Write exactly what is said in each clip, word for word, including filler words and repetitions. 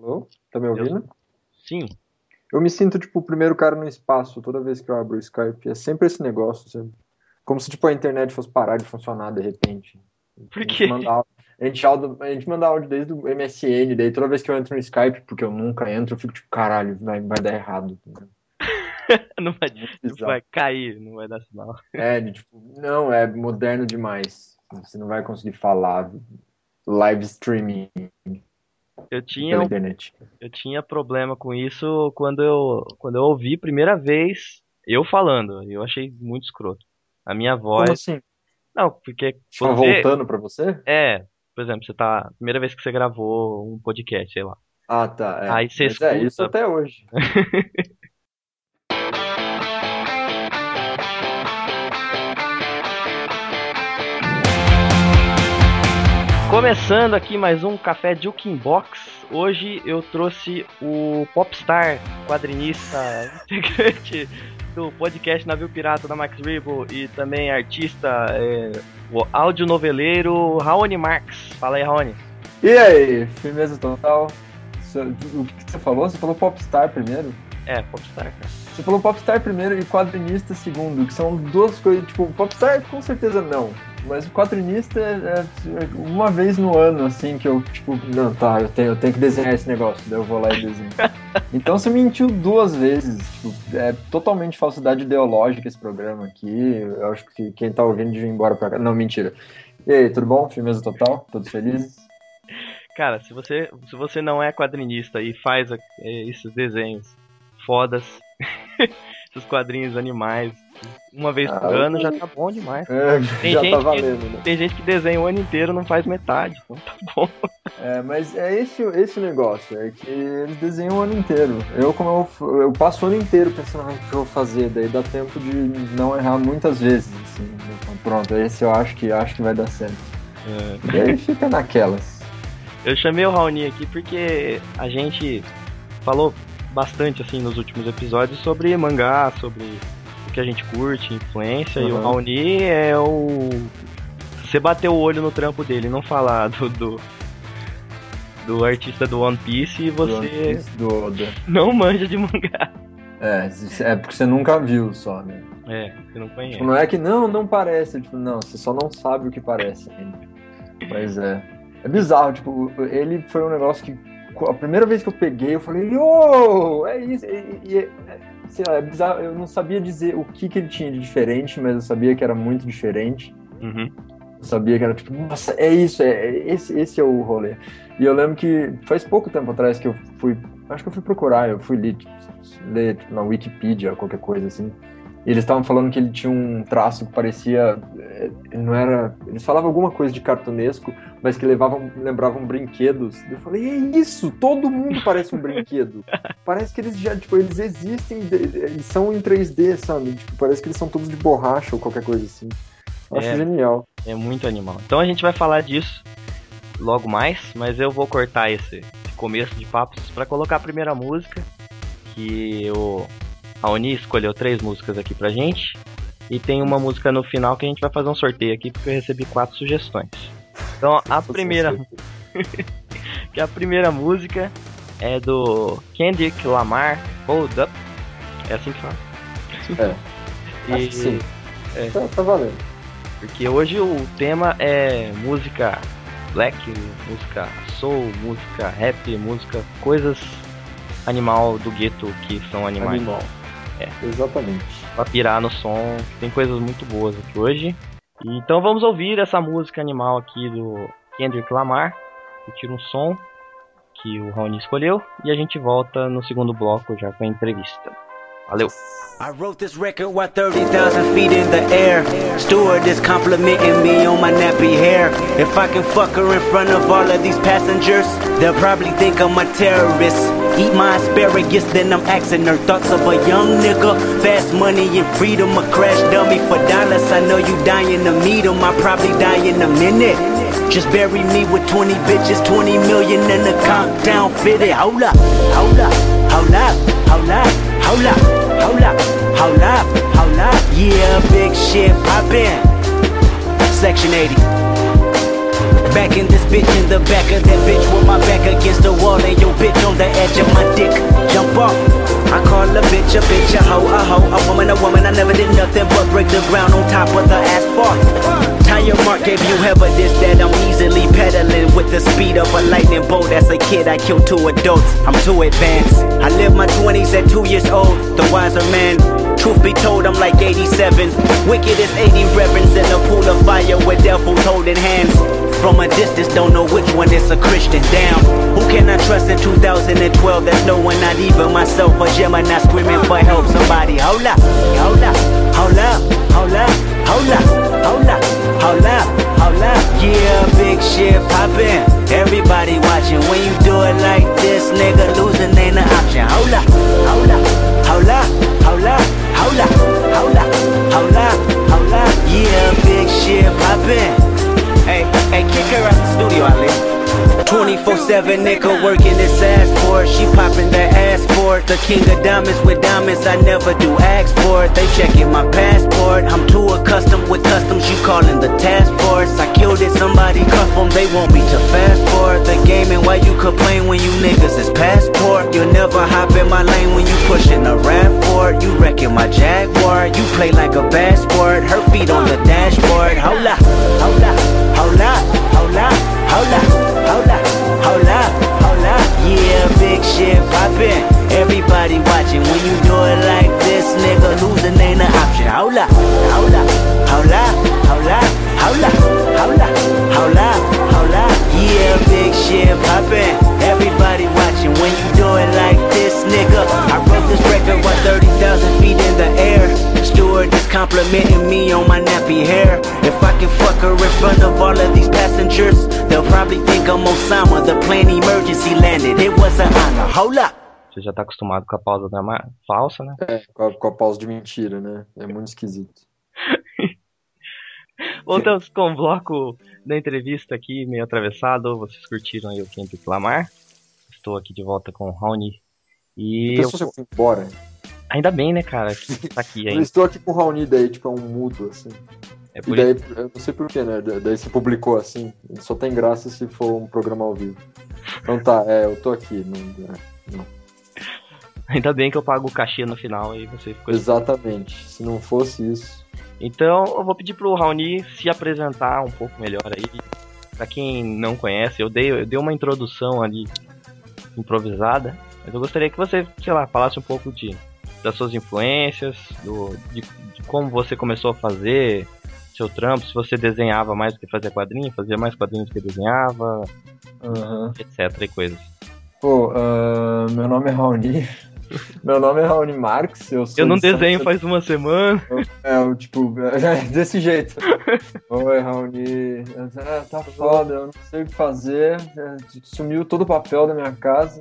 Alô? Tá me ouvindo? Eu... Sim. Eu me sinto, tipo, o primeiro cara no espaço toda vez que eu abro o Skype. É sempre esse negócio, sabe? Como se, tipo, a internet fosse parar de funcionar de repente. Por A gente quê? manda áudio, a gente, áudio, a gente manda áudio desde o M S N, daí toda vez que eu entro no Skype, porque eu nunca entro, eu fico tipo, caralho, vai, vai dar errado. Não vai, Muito tipo, bizarro. vai cair, não vai dar sinal. É, de, tipo, não, é moderno demais. Você não vai conseguir falar live streaming Eu tinha, pela um- internet. eu tinha problema com isso quando eu, quando eu ouvi a primeira vez eu falando. Eu achei muito escroto. A minha Como voz. assim? Não, porque Tá você. voltando pra você? É, por exemplo, você tá. Primeira vez que você gravou um podcast, sei lá. Ah, tá, é. Aí você Mas é, isso escuta. até hoje. Começando aqui mais um Café Jukebox. Hoje eu trouxe o popstar, quadrinista, integrante do podcast Navio Pirata da Max Rebo e também artista, é, o audionoveleiro Raoni Marx. Fala aí, Raoni. E aí, firmeza total? O que você falou? Você falou popstar primeiro? É, popstar, cara. Você falou popstar primeiro e quadrinista segundo, que são duas coisas, tipo, popstar com certeza não, mas o quadrinista é, é uma vez no ano, assim, que eu, tipo, não, tá, eu tenho, eu tenho que desenhar esse negócio, daí eu vou lá e desenho. Então você mentiu duas vezes, tipo, é totalmente falsidade ideológica esse programa aqui, eu acho que quem tá ouvindo devia ir embora pra cá, não, mentira. E aí, tudo bom? Firmeza total? Todos felizes? Cara, se você, se você não é quadrinista e faz é, esses desenhos fodas, esses quadrinhos animais, uma vez Ah, por ano já tá bom demais. É, Tem já gente tá que- valendo, né? Tem gente que desenha o ano inteiro e não faz metade, então tá bom. É, mas é esse, esse negócio, é que eles desenham o ano inteiro. Eu, como eu, eu passo o ano inteiro pensando no que eu vou fazer, daí dá tempo de não errar muitas vezes, assim. Então, pronto, esse eu acho que, acho que vai dar certo. E aí fica naquelas. Eu chamei o Raoni aqui porque a gente falou bastante assim nos últimos episódios sobre mangá, sobre o que a gente curte, influência, e o Uhum. Raoni é o... Você bater o olho no trampo dele e não falar do, do, do artista do One Piece e Do One você Piece, do Oda. não manja de mangá. É, é porque você nunca viu só, né? É, você não conhece. Tipo, não é que não, não parece. Tipo, não, você só não sabe o que parece ainda. Mas é. É bizarro, tipo, ele foi um negócio que. A primeira vez que eu peguei, eu falei, ô, é isso. E, e, é, sei lá, é bizarro. Eu não sabia dizer o que, que ele tinha de diferente, mas eu sabia que era muito diferente. Uhum. Eu sabia que era tipo, nossa, é isso, é, é esse, esse é o rolê. E eu lembro que faz pouco tempo atrás que eu fui, acho que eu fui procurar, eu fui ler, tipo, ler tipo, na Wikipedia, qualquer coisa assim. E eles estavam falando que ele tinha um traço que parecia, ele não era, eles falavam alguma coisa de cartunesco, mas que levavam, lembravam brinquedos. Eu falei, é isso, todo mundo parece um brinquedo. Parece que eles já, tipo, eles existem, eles são em três D, sabe? Tipo, parece que eles são todos de borracha ou qualquer coisa assim. Eu acho É. genial. É muito animal. Então a gente vai falar disso logo mais, mas eu vou cortar esse começo de papos pra colocar a primeira música, que o Raoni escolheu três músicas aqui pra gente, e tem uma música no final que a gente vai fazer um sorteio aqui, porque eu recebi quatro sugestões. Então a primeira, que a primeira música é do Kendrick Lamar, Hold Up, é assim que fala? É, E- acho que sim. é. Tá, tá valendo. Porque hoje o tema é música black, música soul, música rap, música coisas animal do gueto que são animais. Animal. É. Exatamente. Pra pirar no som, que tem coisas muito boas aqui hoje. E então vamos ouvir essa música animal aqui do Kendrick Lamar, curtir um som que o Raoni escolheu, e a gente volta no segundo bloco já com a entrevista. Valeu! I wrote this record while thirty thousand feet in the air. Stewardess complimenting me on my nappy hair. If I can fuck her in front of all of these passengers, they'll probably think I'm a terrorist. Eat my asparagus, then I'm asking her thoughts of a young nigga. Fast money and freedom, a crash dummy for dollars. I know you dying to meet him, I'll probably die in a minute. Just bury me with twenty bitches, twenty million in a comp down fitted. Hold up, hold up, hold up, hold up, hold up, hold up, hold up, hold up. Yeah, big shit poppin'. Section eighty. Back in this bitch, in the back of that bitch, with my back against the wall and your bitch on the a bitch, a bitch, a hoe, a hoe, a woman, a woman. I never did nothing but break the ground on top of the asphalt. Tire mark gave you evidence that I'm easily pedaling with the speed of a lightning bolt. As a kid, I killed two adults. I'm too advanced. I lived my twenties at two years old. The wiser man. Truth be told, I'm like eighty-seven. Wicked as eighty reverends in a pool of fire with devils holding hands. From a distance, don't know which one is a Christian. Damn, who can I trust in two thousand twelve? There's no one, not even myself. A Gemini screaming for help. Somebody, hold up, hold up, hold up, hold up, hold up, hold up, hold up, hold up. Yeah, big shit poppin'. Everybody watching. When you do it like this, nigga, losing ain't an option. Hold up, hold up, hold up, hold up, hold up, hold up, hold up, hold up. Yeah, big shit poppin'. Hey, hey, kick her out the studio, Ali. twenty-four seven nigga working his ass for it. She popping that ass for it. The king of diamonds with diamonds, I never do ask for it. They checking my passport. I'm too accustomed with customs, you calling the task force. I killed it, somebody cuff them, they want me to fast forward the game. And why you complain when you niggas is passport? You'll never hop in my lane when you pushing a rap for it. You wrecking my Jaguar, you play like a bad sport. Her feet on the dashboard. Hold up, hold up, hold up, hold up, hold up, hold up, hold up, hold up. Yeah, big shit poppin'. Everybody watching. When you do it like this, nigga, losing ain't an option. Hold up, hold up, hold up, hold up, hold up, hold up, hold up, hold up. Yeah, big shit poppin'. Everybody watching. When you do it like this, nigga. I wrote this record while thirty thousand feet in the air. Steward is complimenting me on my nappy hair. If I can fuck her in front of all of these passengers, they'll probably think I'm Osama. The plane emergency landed. It was an honor. Hold up. Você já tá acostumado com a pausa drama falsa, né? É, com a, com a pausa de mentira, né? É muito esquisito. Voltamos com o bloco da entrevista aqui, meio atravessado. Vocês curtiram aí o Kendrick Lamar? Estou aqui de volta com o Raoni. E eu... você foi embora. Ainda bem, né, cara? Tá aqui ainda. Eu estou aqui com o Raoni, daí, tipo, é um mudo, assim. É por e daí, isso... eu não sei porquê, né? Daí você publicou assim. Só tem graça se for um programa ao vivo. Então tá, é, eu tô aqui. Não, é, não. Ainda bem que eu pago o cachê no final e você ficou... Exatamente, se não fosse isso. Então eu vou pedir pro Raoni se apresentar um pouco melhor aí. Pra quem não conhece, eu dei, eu dei uma introdução ali improvisada, mas eu gostaria que você, sei lá, falasse um pouco de, das suas influências, do, de, de como você começou a fazer seu trampo, se você desenhava mais do que fazia quadrinho, fazia mais quadrinhos do que desenhava, uhum. etc e coisas. Pô, uh, meu nome é Raoni. Meu nome é Raoni Marques. Eu, sou eu não de desenho São... faz uma semana. É, eu, tipo, é desse jeito. Oi, Raoni. É, tá foda, eu não sei o que fazer. Sumiu todo o papel da minha casa.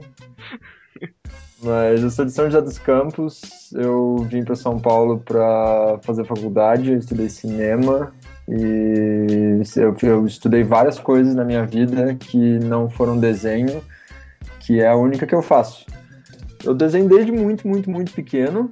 Mas eu sou de São José dos Campos. Eu vim pra São Paulo pra fazer faculdade. Eu estudei cinema. E eu, eu estudei várias coisas na minha vida que não foram desenho, que é a única que eu faço. Eu desenho desde muito, muito, muito pequeno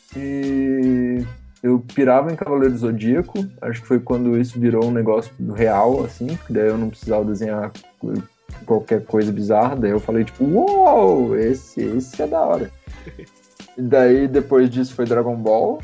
e eu pirava em Cavaleiro do Zodíaco. Acho que foi quando isso virou um negócio real, assim, porque daí eu não precisava desenhar qualquer coisa bizarra. Daí eu falei, tipo, uou, esse, esse é da hora. E daí, depois disso, foi Dragon Ball.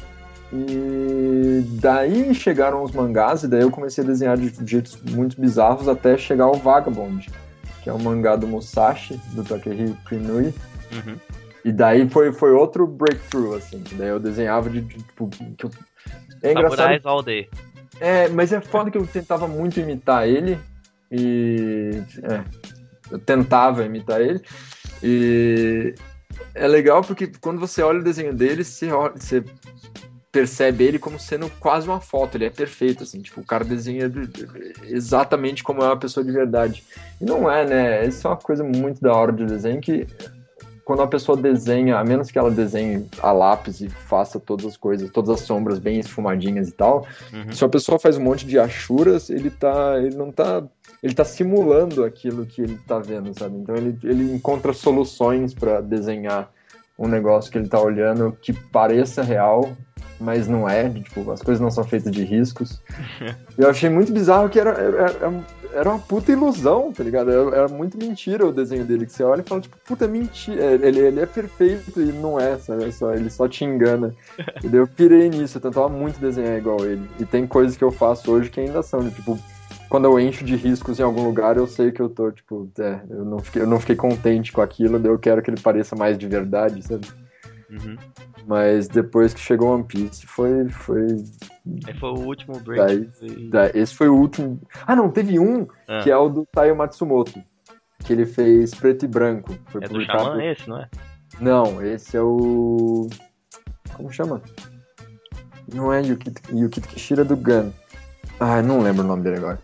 E daí chegaram os mangás e daí eu comecei a desenhar de jeitos muito bizarros até chegar ao Vagabond, que é um mangá do Musashi, do Takehiko Inoue. Uhum. E daí foi, foi outro breakthrough, assim. Daí eu desenhava de, de tipo... Que eu... É Samurais all day. É, mas é foda que eu tentava muito imitar ele. E... É, eu tentava imitar ele. E... É legal porque quando você olha o desenho dele, você, olha, você percebe ele como sendo quase uma foto. Ele é perfeito, assim. Tipo, o cara desenha exatamente como é uma pessoa de verdade. E não é, né? Isso é uma coisa muito da hora de desenho que... Quando a pessoa desenha, a menos que ela desenhe a lápis e faça todas as coisas, todas as sombras bem esfumadinhas e tal, uhum. Se a pessoa faz um monte de achuras, ele tá, ele não tá, ele tá simulando aquilo que ele tá vendo, sabe? Então ele, ele encontra soluções para desenhar um negócio que ele tá olhando que pareça real, mas não é, tipo, as coisas não são feitas de riscos. Eu achei muito bizarro que era, era, era era uma puta ilusão, tá ligado? Era, era muito mentira o desenho dele, que você olha e fala, tipo, puta, mentira. Ele, ele é perfeito e não é, sabe? É só, ele só te engana. E daí eu pirei nisso, eu tentava muito desenhar igual ele. E tem coisas que eu faço hoje que ainda são, tipo, quando eu encho de riscos em algum lugar, eu sei que eu tô, tipo, é, eu não fiquei, eu não fiquei contente com aquilo, daí eu quero que ele pareça mais de verdade, sabe? Uhum. Mas depois que chegou One Piece, foi... foi... Aí foi o último break. Daí, e... daí, esse foi o último... Ah, não, teve um, ah. que é o do Taiyo Matsumoto, que ele fez preto e branco. Foi é do publicado... Xamã esse, não é? Não, esse é o... Como chama? Não é Yukito, Yukito Kishida do Gun. Ah, não lembro o nome dele agora.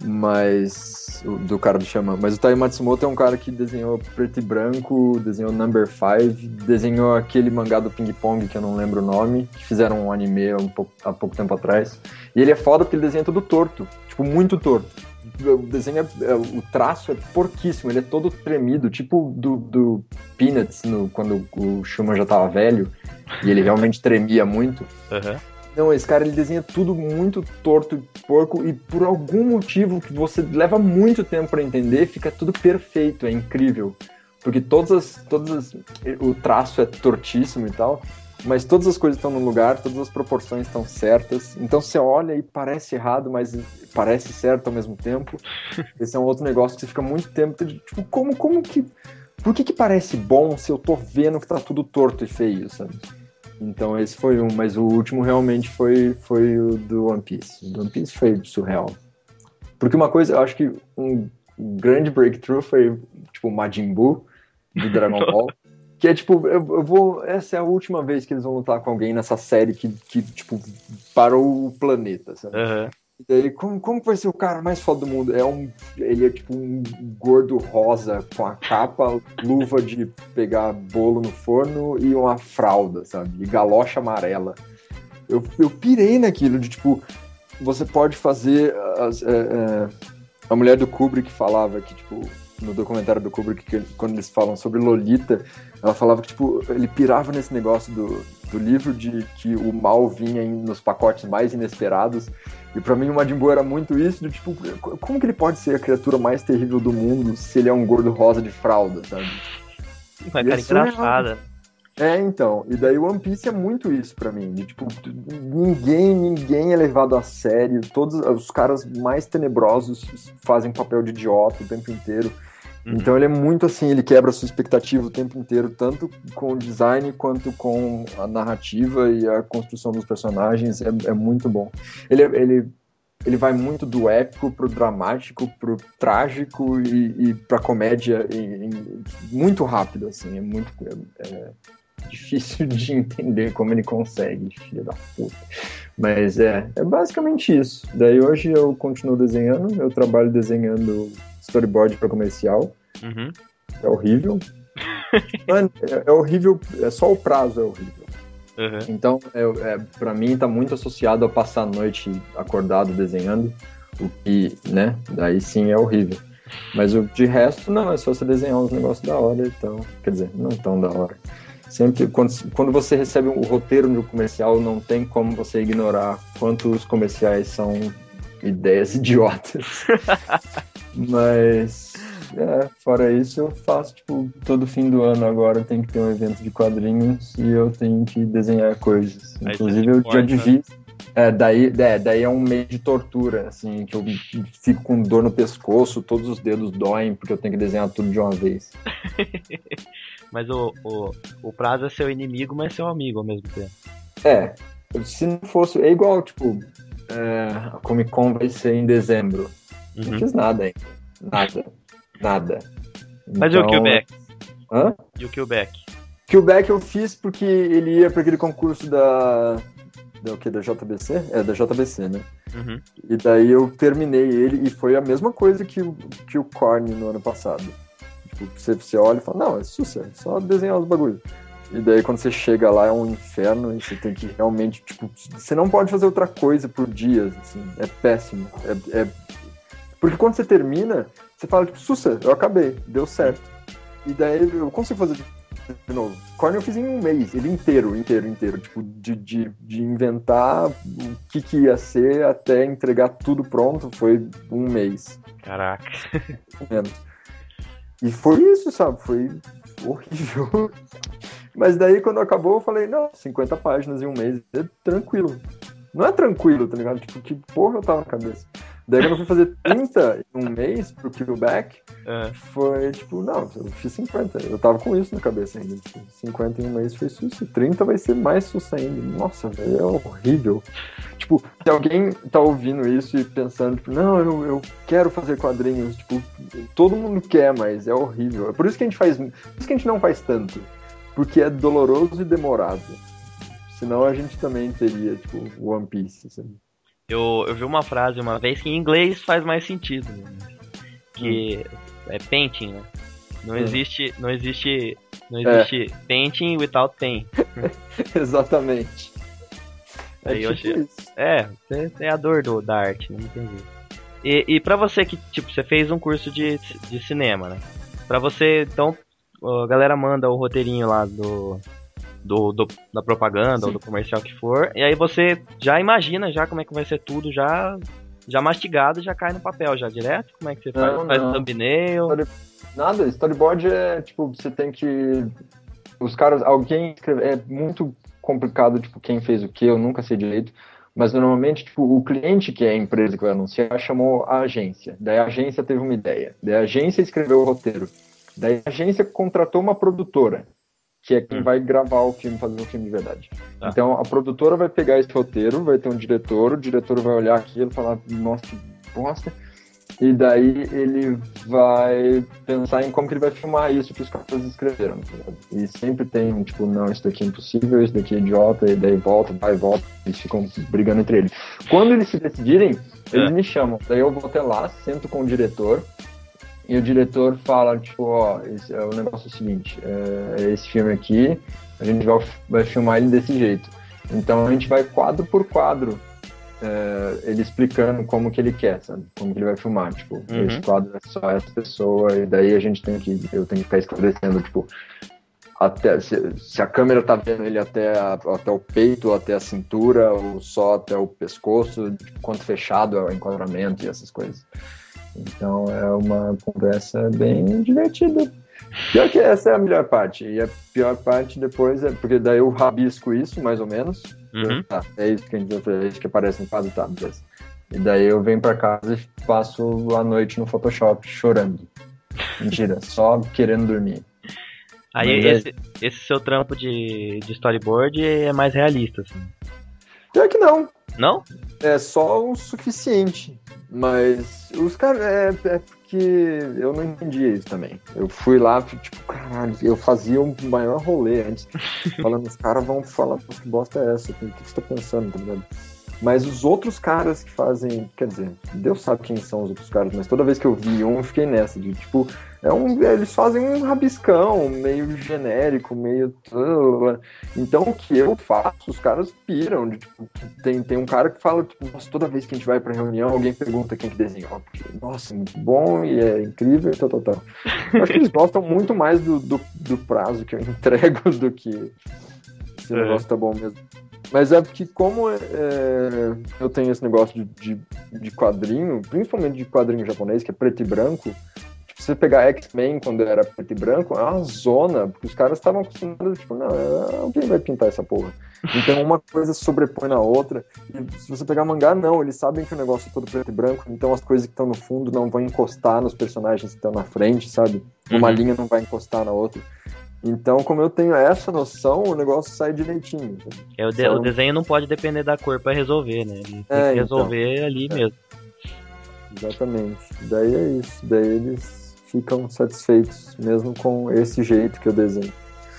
Mas... O, do cara do Xamã. Mas o Taiyo Matsumoto é um cara que desenhou preto e branco, desenhou Number Five, desenhou aquele mangá do Ping Pong, que eu não lembro o nome, que fizeram um anime um pouco, há pouco tempo atrás. E ele é foda porque ele desenha tudo torto. Tipo, muito torto. O desenho é, o traço é porquíssimo, ele é todo tremido, tipo do, do Peanuts, no, quando o Schumann já tava velho, e ele realmente tremia muito. Aham. Uhum. Não, esse cara, ele desenha tudo muito torto e porco, e por algum motivo que você leva muito tempo pra entender, fica tudo perfeito, é incrível. Porque todas as, todas as, o traço é tortíssimo e tal, mas todas as coisas estão no lugar, todas as proporções estão certas. Então você olha e parece errado, mas parece certo ao mesmo tempo. Esse é um outro negócio que você fica muito tempo, tipo, como, como que... Por que que parece bom se eu tô vendo que tá tudo torto e feio, sabe? Então esse foi um, mas o último realmente foi, foi o do One Piece. O do One Piece foi surreal. Porque uma coisa, eu acho que um grande breakthrough foi, tipo, o Majin Buu, do Dragon Ball. Que é tipo, eu, eu vou. Essa é a última vez que eles vão lutar com alguém nessa série que, que tipo, parou o planeta, sabe? Uhum. E daí, como, como vai ser o cara mais foda do mundo? É um, ele é tipo um gordo rosa com a capa, luva de pegar bolo no forno e uma fralda, sabe? E galocha amarela. Eu, eu pirei naquilo de tipo, você pode fazer. As, é, é, a mulher do Kubrick falava que, tipo, no documentário do Kubrick, que, quando eles falam sobre Lolita, ela falava que, tipo, ele pirava nesse negócio do, do livro de que o mal vinha em, nos pacotes mais inesperados. E pra mim o Majin Buu era muito isso, de tipo, como que ele pode ser a criatura mais terrível do mundo se ele é um gordo rosa de fralda, sabe? Uma cara engraçada. É, então, e daí o One Piece é muito isso pra mim, de tipo, ninguém, ninguém é levado a sério, todos os caras mais tenebrosos fazem papel de idiota o tempo inteiro. Uhum. Então ele é muito assim, ele quebra a sua expectativa o tempo inteiro, tanto com o design quanto com a narrativa e a construção dos personagens, é, é muito bom. Ele, ele, ele vai muito do épico pro dramático, pro trágico e, e pra comédia em, em, muito rápido, assim, é muito é, é difícil de entender como ele consegue, filho da puta. Mas é, é basicamente isso. Daí hoje eu continuo desenhando, eu trabalho desenhando storyboard para comercial. Uhum. É horrível. Mano, é, é horrível, é só o prazo é horrível. Uhum. Então, é, é, pra mim tá muito associado a passar a noite acordado desenhando, o que, né, daí sim é horrível. Mas o de resto, não, é só você desenhar uns negócios da hora, então, quer dizer, não tão da hora. Sempre, quando, quando você recebe o roteiro de um comercial, não tem como você ignorar quantos comerciais são ideias idiotas. Mas, é, fora isso, eu faço, tipo, todo fim do ano agora tem que ter um evento de quadrinhos e eu tenho que desenhar coisas. Aí inclusive, eu já devia... É, daí, é, daí é um meio de tortura, assim, que eu fico com dor no pescoço, todos os dedos doem, porque eu tenho que desenhar tudo de uma vez. Mas o, o, o prazo é seu inimigo, mas é seu amigo ao mesmo tempo. É, se não fosse... É igual, tipo, é, a Comic Con vai ser em dezembro. Uhum. Não fiz nada ainda. Nada. Nada. Mas então... e o Quebec? Hã? E o Quebec? Quebec eu fiz porque ele ia para aquele concurso da... Da, o que, da J B C? É, da J B C, né? Uhum. E daí eu terminei ele e foi a mesma coisa que o, que o Korn no ano passado. Tipo, você, você olha e fala, não, é sucesso, é só desenhar os bagulhos. E daí quando você chega lá é um inferno e você tem que realmente, tipo, você não pode fazer outra coisa por dias, assim, é péssimo. É, é... Porque quando você termina, você fala, tipo, sucesso, eu acabei, deu certo. E daí eu consigo fazer de novo. Korn eu fiz em um mês, ele inteiro, inteiro, inteiro. Tipo, de, de, de inventar o que, que ia ser até entregar tudo pronto, foi um mês. Caraca. E foi isso, sabe? Foi horrível. Mas daí, quando acabou, eu falei, não, cinquenta páginas em um mês, é tranquilo. Não é tranquilo, tá ligado? Tipo, que porra eu tava na cabeça. Daí, quando eu fui fazer trinta em um mês pro Quillback, é. foi tipo, não, eu fiz cinquenta. Eu tava com isso na cabeça ainda. Tipo, cinquenta em um mês foi susto. trinta vai ser mais susto ainda. Nossa, velho, é horrível. Tipo, se alguém tá ouvindo isso e pensando, tipo, não, eu, eu quero fazer quadrinhos. Tipo, todo mundo quer, mas é horrível. É por isso que a gente faz. Por isso que a gente não faz tanto. Porque é doloroso e demorado. Senão a gente também teria, tipo, One Piece, sabe? Eu, eu vi uma frase uma vez que em inglês faz mais sentido, né? Que hum. é painting, né? Não hum. existe, não existe, não existe é. painting without pain. Exatamente. É, Aí tipo eu achei, isso. É, é a dor do, da arte, não entendi. E, e pra você que, tipo, você fez um curso de, de cinema, né? Pra você, então, a galera manda o roteirinho lá do... Do, do, da propaganda Sim. ou do comercial que for, e aí você já imagina já como é que vai ser tudo, já, já mastigado, já cai no papel já direto? Como é que você faz? Não, faz não. thumbnail? Story... Nada, storyboard é tipo, você tem que... Os caras, alguém escreve... É muito complicado, tipo, quem fez o que, eu nunca sei direito, mas normalmente, tipo, o cliente que é a empresa que vai anunciar chamou a agência, daí a agência teve uma ideia, daí a agência escreveu o roteiro, daí a agência contratou uma produtora, que é quem hum. vai gravar o filme, fazer o filme de verdade. Ah. Então, a produtora vai pegar esse roteiro, vai ter um diretor, o diretor vai olhar aquilo e falar, nossa, que bosta. E daí ele vai pensar em como que ele vai filmar isso que os caras escreveram. Tá, e sempre tem, tipo, não, isso daqui é impossível, isso daqui é idiota, e daí volta, vai, volta, eles ficam brigando entre eles. Quando eles se decidirem, eles é. me chamam. Daí eu vou até lá, sento com o diretor, e o diretor fala, tipo, ó, esse, é, o negócio é o seguinte, é, esse filme aqui, a gente vai, vai filmar ele desse jeito. Então a gente vai quadro por quadro, é, ele explicando como que ele quer, sabe? Como que ele vai filmar, tipo, uhum. esse quadro é só essa pessoa, e daí a gente tem que, eu tenho que ficar esclarecendo, tipo, até, se, se a câmera tá vendo ele até, a, até o peito, até a cintura, ou só até o pescoço, tipo, quanto fechado é o enquadramento e essas coisas. Então é uma conversa bem divertida. Pior que essa é a melhor parte. E a pior parte depois é... Porque daí eu rabisco isso, mais ou menos. Uhum. Tá, é isso que a gente vai é isso que aparece no quadro, tá, beleza. E daí eu venho pra casa e passo a noite no Photoshop chorando. Mentira, só querendo dormir. Aí esse, é... esse seu trampo de, de storyboard é mais realista, assim. Pior que não. Não? É só o suficiente. Mas os caras, é, é porque eu não entendia isso também. Eu fui lá, tipo, caralho, eu fazia um maior rolê antes, falando, os caras vão falar, que bosta é essa? O que, que você tá pensando, tá ligado? Mas os outros caras que fazem, quer dizer, Deus sabe quem são os outros caras, mas toda vez que eu vi um, eu fiquei nessa, de tipo, é um, eles fazem um rabiscão meio genérico, meio... Então o que eu faço, os caras piram, de, tipo, tem, tem um cara que fala, tipo, nossa, toda vez que a gente vai pra reunião, alguém pergunta quem que desenhou, porque, nossa, muito bom e é incrível e tal, tal, tal. Eu acho que eles gostam muito mais do, do, do prazo que eu entrego do que se o negócio tá bom mesmo. Mas é porque como é, eu tenho esse negócio de, de, de quadrinho, principalmente de quadrinho japonês, que é preto e branco, tipo, você pegar X-Men quando era preto e branco, é uma zona, porque os caras estavam acostumados, tipo, não, alguém vai pintar essa porra. Então uma coisa sobrepõe na outra, e se você pegar mangá, não, eles sabem que o negócio é todo preto e branco, então as coisas que estão no fundo não vão encostar nos personagens que estão na frente, sabe? Uma uhum. linha não vai encostar na outra. Então, como eu tenho essa noção, o negócio sai direitinho. É, o, de, o desenho não pode depender da cor pra resolver, né? Ele tem é, que resolver então, ali é. mesmo. Exatamente. Daí é isso. Daí eles ficam satisfeitos, mesmo com esse jeito que eu desenho.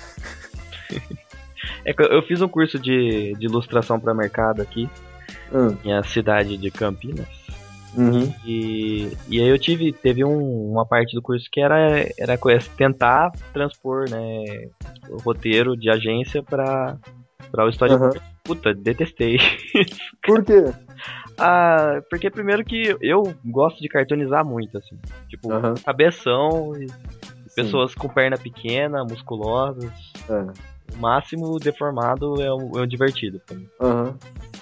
É que eu fiz um curso de, de ilustração para mercado aqui, hum. na cidade de Campinas. Uhum. E, e aí eu tive teve um, uma parte do curso que era, era tentar transpor, né, o roteiro de agência para para o storyboard. Uhum. Puta, detestei. Por quê? Ah, porque primeiro que eu gosto de cartoonizar muito, assim, tipo, uhum. cabeção e pessoas com perna pequena, musculosas. É. O máximo deformado é o, é o divertido pra mim. Uhum.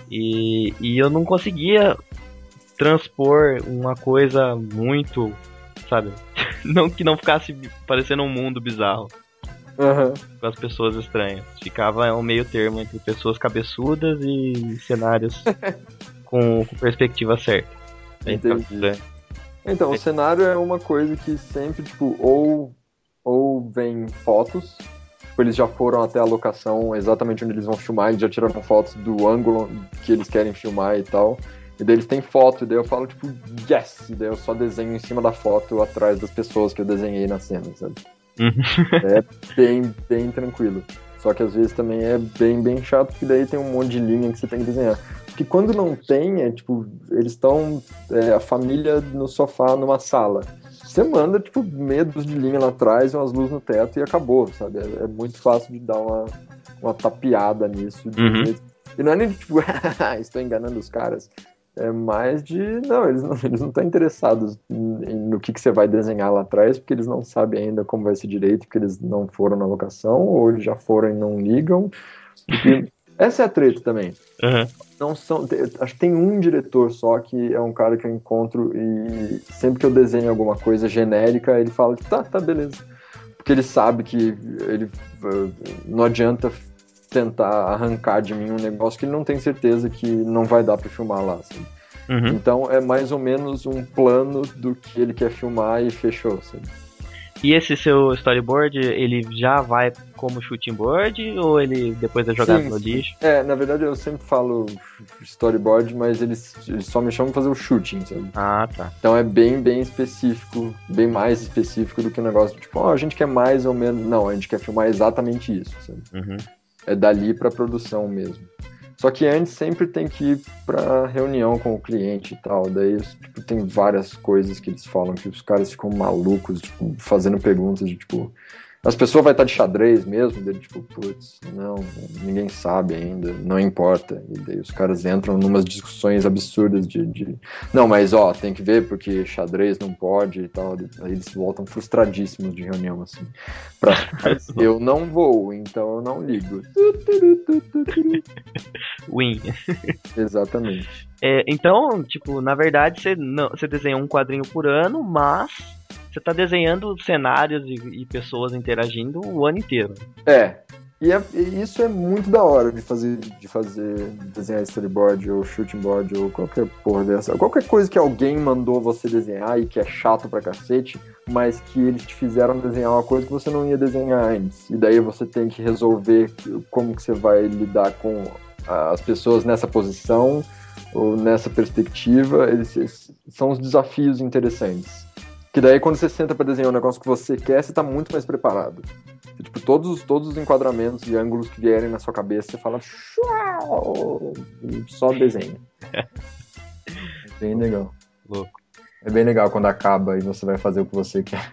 E, e eu não conseguia transpor uma coisa muito, sabe? Não que não ficasse parecendo um mundo bizarro. Uhum. Com as pessoas estranhas. Ficava um meio termo entre pessoas cabeçudas e cenários com, com perspectiva certa. Entendi. Então, o cenário é uma coisa que sempre, tipo, ou, ou vem fotos. Tipo, eles já foram até a locação exatamente onde eles vão filmar, eles já tiraram fotos do ângulo que eles querem filmar e tal. E daí eles têm foto, e daí eu falo, tipo, yes! E daí eu só desenho em cima da foto atrás das pessoas que eu desenhei na cena, sabe? É bem, bem tranquilo. Só que às vezes também é bem, bem chato, porque daí tem um monte de linha que você tem que desenhar. Porque quando não tem, é tipo, eles estão, é, a família no sofá, numa sala. Você manda, tipo, medos de linha lá atrás, umas luzes no teto e acabou, sabe? É, é muito fácil de dar uma, uma tapeada nisso. De Uhum. jeito... E não é nem de, tipo, estou enganando os caras. É mais de, não, eles não eles não estão interessados em, no que, que você vai desenhar lá atrás, porque eles não sabem ainda como vai ser direito, porque eles não foram na locação, ou eles já foram e não ligam. Porque essa é a treta também. Uhum. Não são, tem, acho que tem um diretor só que é um cara que eu encontro e sempre que eu desenho alguma coisa genérica, ele fala, tá, tá, beleza. Porque ele sabe que ele não adianta tentar arrancar de mim um negócio que ele não tem certeza que não vai dar pra filmar lá, sabe? Uhum. Então é mais ou menos um plano do que ele quer filmar e fechou, sabe? E esse seu storyboard, ele já vai como shooting board ou ele depois é jogado Sim, no sim. lixo? É, na verdade eu sempre falo storyboard, mas eles, eles só me chamam pra fazer o shooting, sabe? Ah, tá. Então é bem, bem específico, bem mais específico do que o negócio de, tipo, ó, oh, a gente quer mais ou menos... Não, a gente quer filmar exatamente isso, sabe? Uhum. É dali pra produção mesmo. Só que antes sempre tem que ir pra reunião com o cliente e tal. Daí tipo, tem várias coisas que eles falam que os caras ficam malucos, tipo, fazendo perguntas de tipo... As pessoas vai estar de xadrez mesmo? Daí tipo, putz, não, ninguém sabe ainda, não importa. E daí os caras entram numas discussões absurdas de... de não, mas ó, tem que ver porque xadrez não pode e tal. Aí eles voltam frustradíssimos de reunião, assim. Pra... Mas eu não vou, então eu não ligo. Win. Exatamente. É, então, tipo, na verdade, você, não, você desenha um quadrinho por ano, mas você tá desenhando cenários e, e pessoas interagindo o ano inteiro. É. E, é, e isso é muito da hora de fazer, de fazer, desenhar storyboard ou shooting board ou qualquer porra dessa. Qualquer coisa que alguém mandou você desenhar e que é chato pra cacete, mas que eles te fizeram desenhar uma coisa que você não ia desenhar antes. E daí você tem que resolver como que você vai lidar com as pessoas nessa posição ou nessa perspectiva. Eles, eles são os desafios interessantes. Que daí quando você senta pra desenhar um negócio que você quer, você tá muito mais preparado. E, tipo, todos, todos os enquadramentos e ângulos que vierem na sua cabeça, você fala Shuau! E só desenha. É bem legal. Louco. É bem legal quando acaba e você vai fazer o que você quer.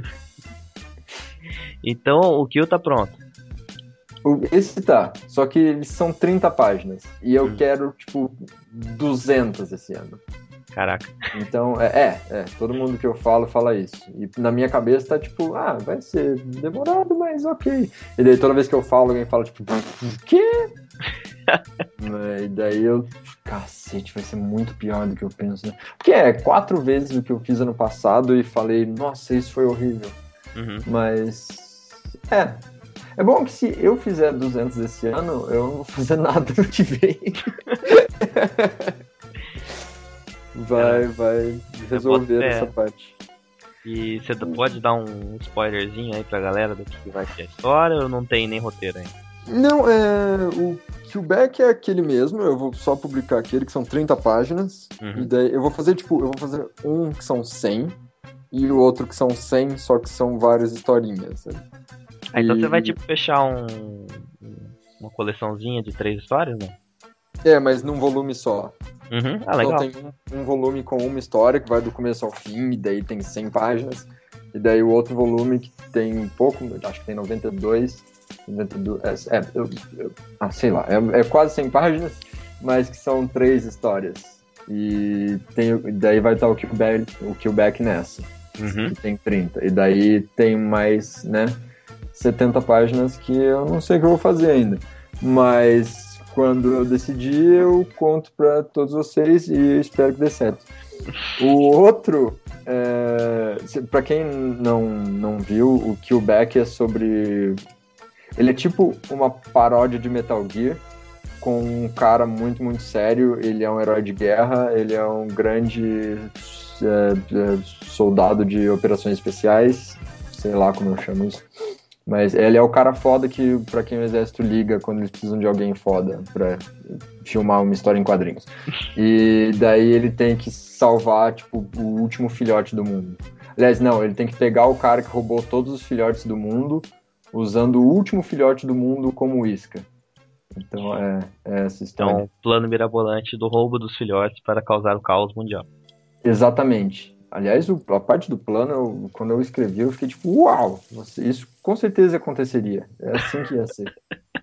Então o Kill tá pronto. Esse tá, só que eles são trinta páginas. E eu hum. quero, tipo, duzentas esse ano. Caraca. Então, é, é, é, todo mundo que eu falo fala isso. E na minha cabeça tá tipo, ah, vai ser demorado, mas ok. E daí toda vez que eu falo, alguém fala tipo, o quê? E daí eu, cacete, vai ser muito pior do que eu penso, né? Porque é quatro vezes o que eu fiz ano passado e falei, nossa, isso foi horrível. Uhum. Mas, é... É bom que se eu fizer duzentos esse ano, eu não vou fazer nada no que vem. Vai, vai resolver essa parte. E você pode dar um spoilerzinho aí pra galera do que vai ser a história ou não tem nem roteiro ainda? Não, é... O Quebec é aquele mesmo, eu vou só publicar aquele, que são trinta páginas. Uhum. E daí eu vou fazer, tipo, eu vou fazer um que são cem e o outro que são cem, só que são várias historinhas, sabe? Ah, então e... você vai, tipo, fechar um... uma coleçãozinha de três histórias, né? É, mas num volume só. Uhum. Ah, legal. Então tem um, um volume com uma história que vai do começo ao fim, e daí tem cem páginas. E daí o outro volume que tem um pouco, acho que tem noventa e dois. noventa e dois é, é eu, eu, ah, sei lá, é, é quase cem páginas, mas que são três histórias. E tem, daí vai estar o Quebec, o Quebec nessa. Uhum. que tem trinta. E daí tem mais, né, setenta páginas que eu não sei o que eu vou fazer ainda. Mas quando eu decidir, eu conto para todos vocês e eu espero que dê certo. O outro, é, para quem não, não viu, o Killback é sobre... Ele é tipo uma paródia de Metal Gear, com um cara muito, muito sério. Ele é um herói de guerra, ele é um grande é, é, soldado de operações especiais, sei lá como eu chamo isso. Mas ele é o cara foda que, pra quem o exército liga quando eles precisam de alguém foda pra filmar uma história em quadrinhos. E daí ele tem que salvar, tipo, o último filhote do mundo. Aliás, não, ele tem que pegar o cara que roubou todos os filhotes do mundo, usando o último filhote do mundo como isca. Então é, é essa história. Então, plano mirabolante do roubo dos filhotes para causar o caos mundial. Exatamente. Aliás, o, a parte do plano, eu, quando eu escrevi, eu fiquei tipo, uau, isso com certeza aconteceria. É assim que ia ser.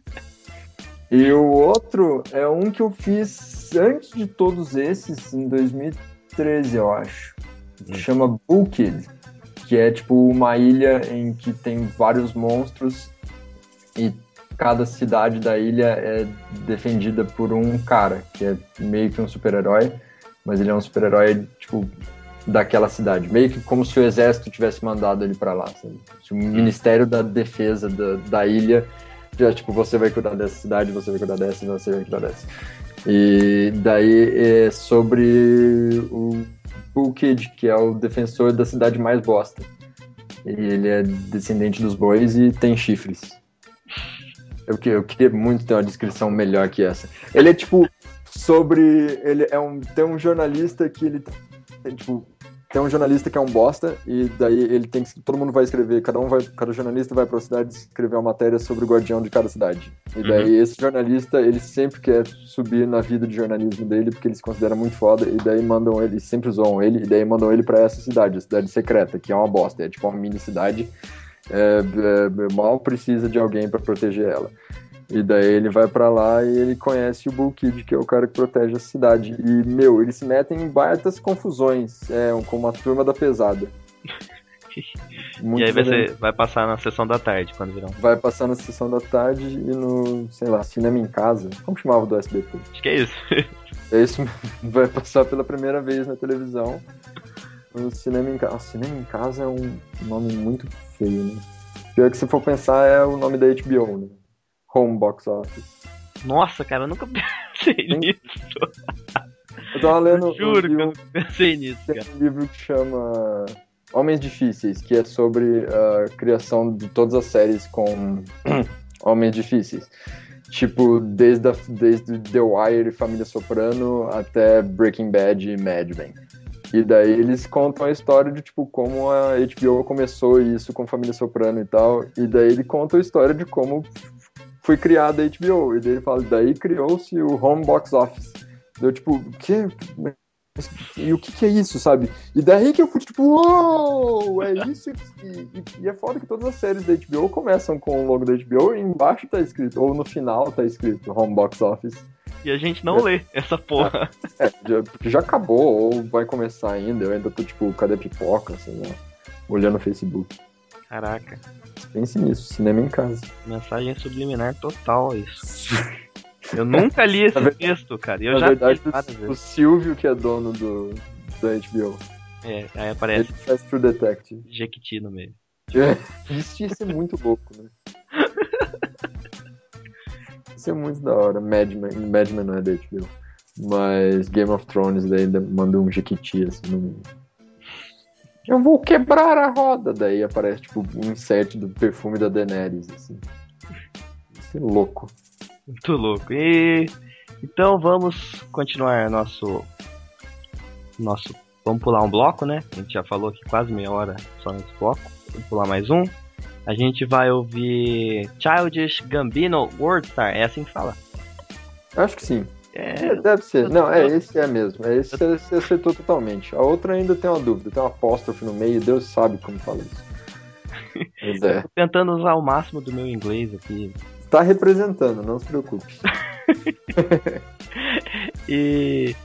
E o outro é um que eu fiz antes de todos esses, em dois mil e treze, eu acho. Que chama Booked, que é tipo uma ilha em que tem vários monstros e cada cidade da ilha é defendida por um cara, que é meio que um super-herói, mas ele é um super-herói, tipo, daquela cidade. Meio que como se o exército tivesse mandado ele pra lá, sabe? Se o Ministério da Defesa da, da ilha já, tipo, você vai cuidar dessa cidade, você vai cuidar dessa e você vai cuidar dessa. E daí é sobre o Booked, que é o defensor da cidade mais bosta. E ele é descendente dos bois e tem chifres. Eu, eu queria muito ter uma descrição melhor que essa. Ele é tipo sobre... Ele é um, tem um jornalista que ele... Tem, tipo, tem um jornalista que é um bosta, e daí ele tem que... Todo mundo vai escrever, cada um vai, cada jornalista vai pra cidade escrever uma matéria sobre o guardião de cada cidade. E daí uhum. esse jornalista, ele sempre quer subir na vida de jornalismo dele, porque ele se considera muito foda, e daí mandam ele, sempre zoam ele, e daí mandam ele pra essa cidade, a cidade secreta, que é uma bosta, é tipo uma mini cidade, é, é, mal precisa de alguém pra proteger ela. E daí ele vai pra lá e ele conhece o Booked, que é o cara que protege a cidade. E, meu, eles se metem em baitas confusões, é, com uma turma da pesada. Muito e aí vai, ser, vai passar na sessão da tarde, quando virar. Vai passar na sessão da tarde e no, sei lá, Cinema em Casa. Como chamava do S B T? Acho que é isso. É isso, vai passar pela primeira vez na televisão. No Cinema em Casa. Cinema em Casa é um nome muito feio, né? Pior que se for pensar é o nome da H B O, né? Home Box Office. Nossa, cara, eu nunca pensei Tem... nisso. Eu tava lendo eu juro um que eu nunca pensei nisso, tem cara. um livro que chama Homens Difíceis, que é sobre a criação de todas as séries com homens difíceis. Tipo, desde, a, desde The Wire e Família Soprano até Breaking Bad e Mad Men. E daí eles contam a história de, tipo, como a H B O começou isso com Família Soprano e tal. E daí ele conta a história de como foi criada a H B O. E daí ele fala, daí criou-se o Home Box Office. Deu, tipo, o quê? E o que que é isso, sabe? E daí que eu fui, tipo, uou, é isso. E, e, e é foda que todas as séries da H B O começam com o logo da H B O e embaixo tá escrito, ou no final tá escrito Home Box Office. E a gente não é. lê essa porra. É, já, porque já acabou, ou vai começar ainda. Eu ainda tô, tipo, cadê a pipoca, sei lá, olhando o Facebook. Caraca. Pense nisso, Cinema em Casa. Mensagem subliminar total, isso. Eu nunca li esse verdade, texto, cara. Eu na já verdade, li o, o Silvio, que é dono do, da H B O. É, aí aparece. Ele faz True Detective. Jequiti no meio. É, isso ia ser muito louco, né? Isso é muito da hora. Mad Men, Mad Men não é da H B O. Mas Game of Thrones daí manda um Jequiti assim no meio. Eu vou quebrar a roda. Daí aparece tipo um insert do perfume da Daenerys, assim. Isso é louco. Muito louco. E então vamos continuar nosso nosso. Vamos pular um bloco, né? A gente já falou aqui quase meia hora só nesse bloco. Vamos pular mais um. A gente vai ouvir Childish Gambino Worldstar. É assim que fala? Acho que sim. É, é, deve ser. Não, é esse é mesmo. É esse você acertou totalmente. A outra ainda tem uma dúvida. Tem uma apóstrofe no meio. Deus sabe como fala isso. Mas é. Tô tentando usar o máximo do meu inglês aqui. Tá representando, não se preocupe. E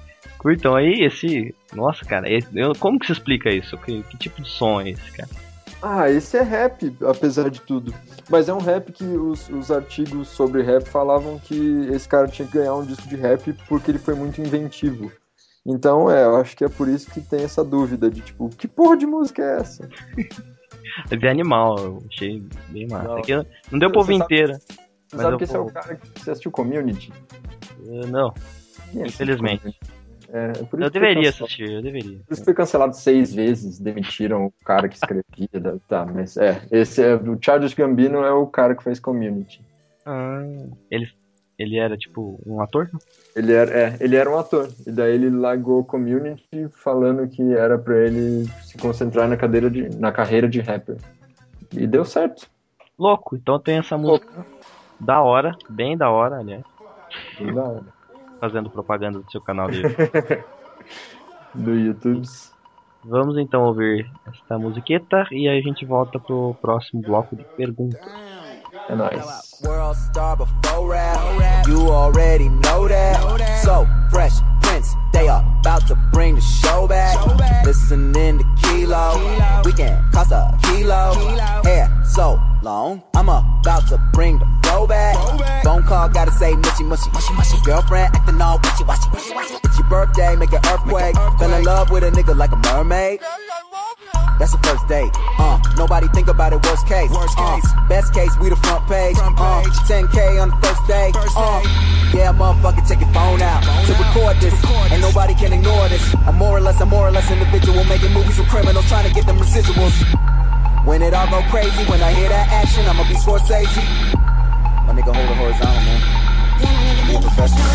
Então aí, esse... Nossa, cara, esse... Eu... como que se explica isso? Que... que tipo de som é esse, cara? Ah, esse é rap, apesar de tudo. Mas é um rap que os, os artigos sobre rap falavam que esse cara tinha que ganhar um disco de rap porque ele foi muito inventivo. Então, é, eu acho que é por isso que tem essa dúvida de, tipo, que porra de música é essa? É animal, eu achei bem massa. Não, Aqui não, não deu pra ouvir inteira. Você sabe que esse vou... é o cara que você assistiu Community? Uh, não, infelizmente. É, é por isso eu deveria assistir, eu deveria. Por isso foi cancelado seis vezes, demitiram o cara que escrevia. Tá, mas é, esse é, o Childish Gambino é o cara que fez Community. Ah, ele, ele era tipo um ator? Ele era, é, ele era um ator, e daí ele largou Community falando que era pra ele se concentrar na, cadeira de, na carreira de rapper. E deu certo. Louco, então tem essa música Louco. Da hora, bem da hora, aliás. Bem da hora. Fazendo propaganda do seu canal dele. Do YouTube. Vamos então ouvir esta musiqueta e aí a gente volta pro próximo bloco de perguntas. É nóis. World star before rap, you already know that. So fresh Prince, they are about to bring the show back. Listening to Kilo, we can cost a kilo. Hair so long, I'm about to bring the flow back. Phone call, gotta say mushy mushy. Girlfriend acting all wishy washy. It's your birthday, make an earthquake. Fell in love with a nigga like a mermaid. That's the first date. Uh, nobody think about it. Worst case. Worst case. Uh, best case, we the front page. Front page. Uh, ten K on the first day. First uh, yeah, motherfucker, take your phone out phone to record this. Record Ain't nobody can ignore this. I'm more or less, I'm more or less individual, making movies with criminals, trying to get them residuals. When it all go crazy, when I hear that action, I'ma be Scorsese. My nigga, hold it horizontal, man. Be a professional.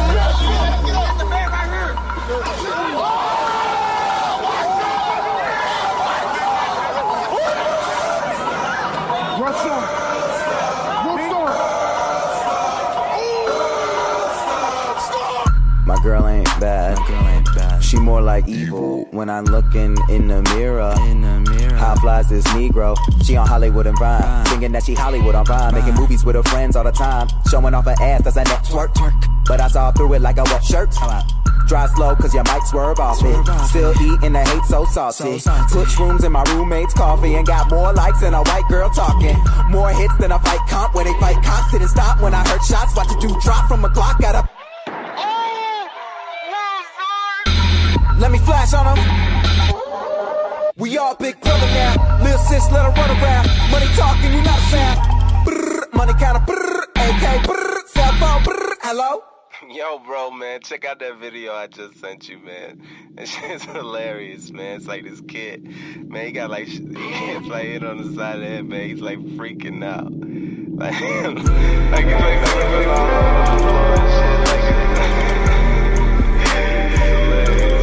My girl ain't bad. My girl ain't bad. She more like evil when I'm looking in the mirror. In the mirror. How flies this Negro? She on Hollywood and Vine, Vine. Thinking that she Hollywood on Vine, Vine. Making movies with her friends all the time, showing off her ass as a network. But I saw through it like a wet shirt. Drive slow cause your mic swerve off swerve it off Still it. Eating the hate so saucy. so saucy Put shrooms in my roommate's coffee and got more likes than a white girl talking. More hits than a fight comp where they fight cops. Didn't stop when I heard shots. Watch a dude drop from a Glock. Got a let me flash on them. We all big brother now. Lil' sis, let her run around. Money talking, you not a sound. Brrr, money counter, brrr, A K, brrr, cell phone, brrr, hello? Yo, bro, man, check out that video I just sent you, man. That shit's hilarious, man. It's like this kid, man, he got like, he gets like hit on the side of the head, man. He's like freaking out. Like, like, he's like, like, all over the floor and shit. Like, it's hilarious.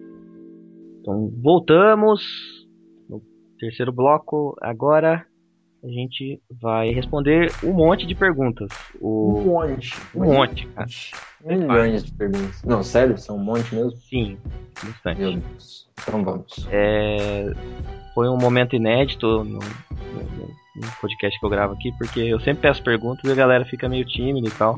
Voltamos no terceiro bloco. Agora a gente vai responder um monte de perguntas. O... Um monte. Um monte, cara. Milhões de perguntas. Não, sério? São um monte mesmo? Sim, bastante. Meu Deus. Então vamos. É... Foi um momento inédito no, no, no podcast que eu gravo aqui, porque eu sempre peço perguntas e a galera fica meio tímida e tal.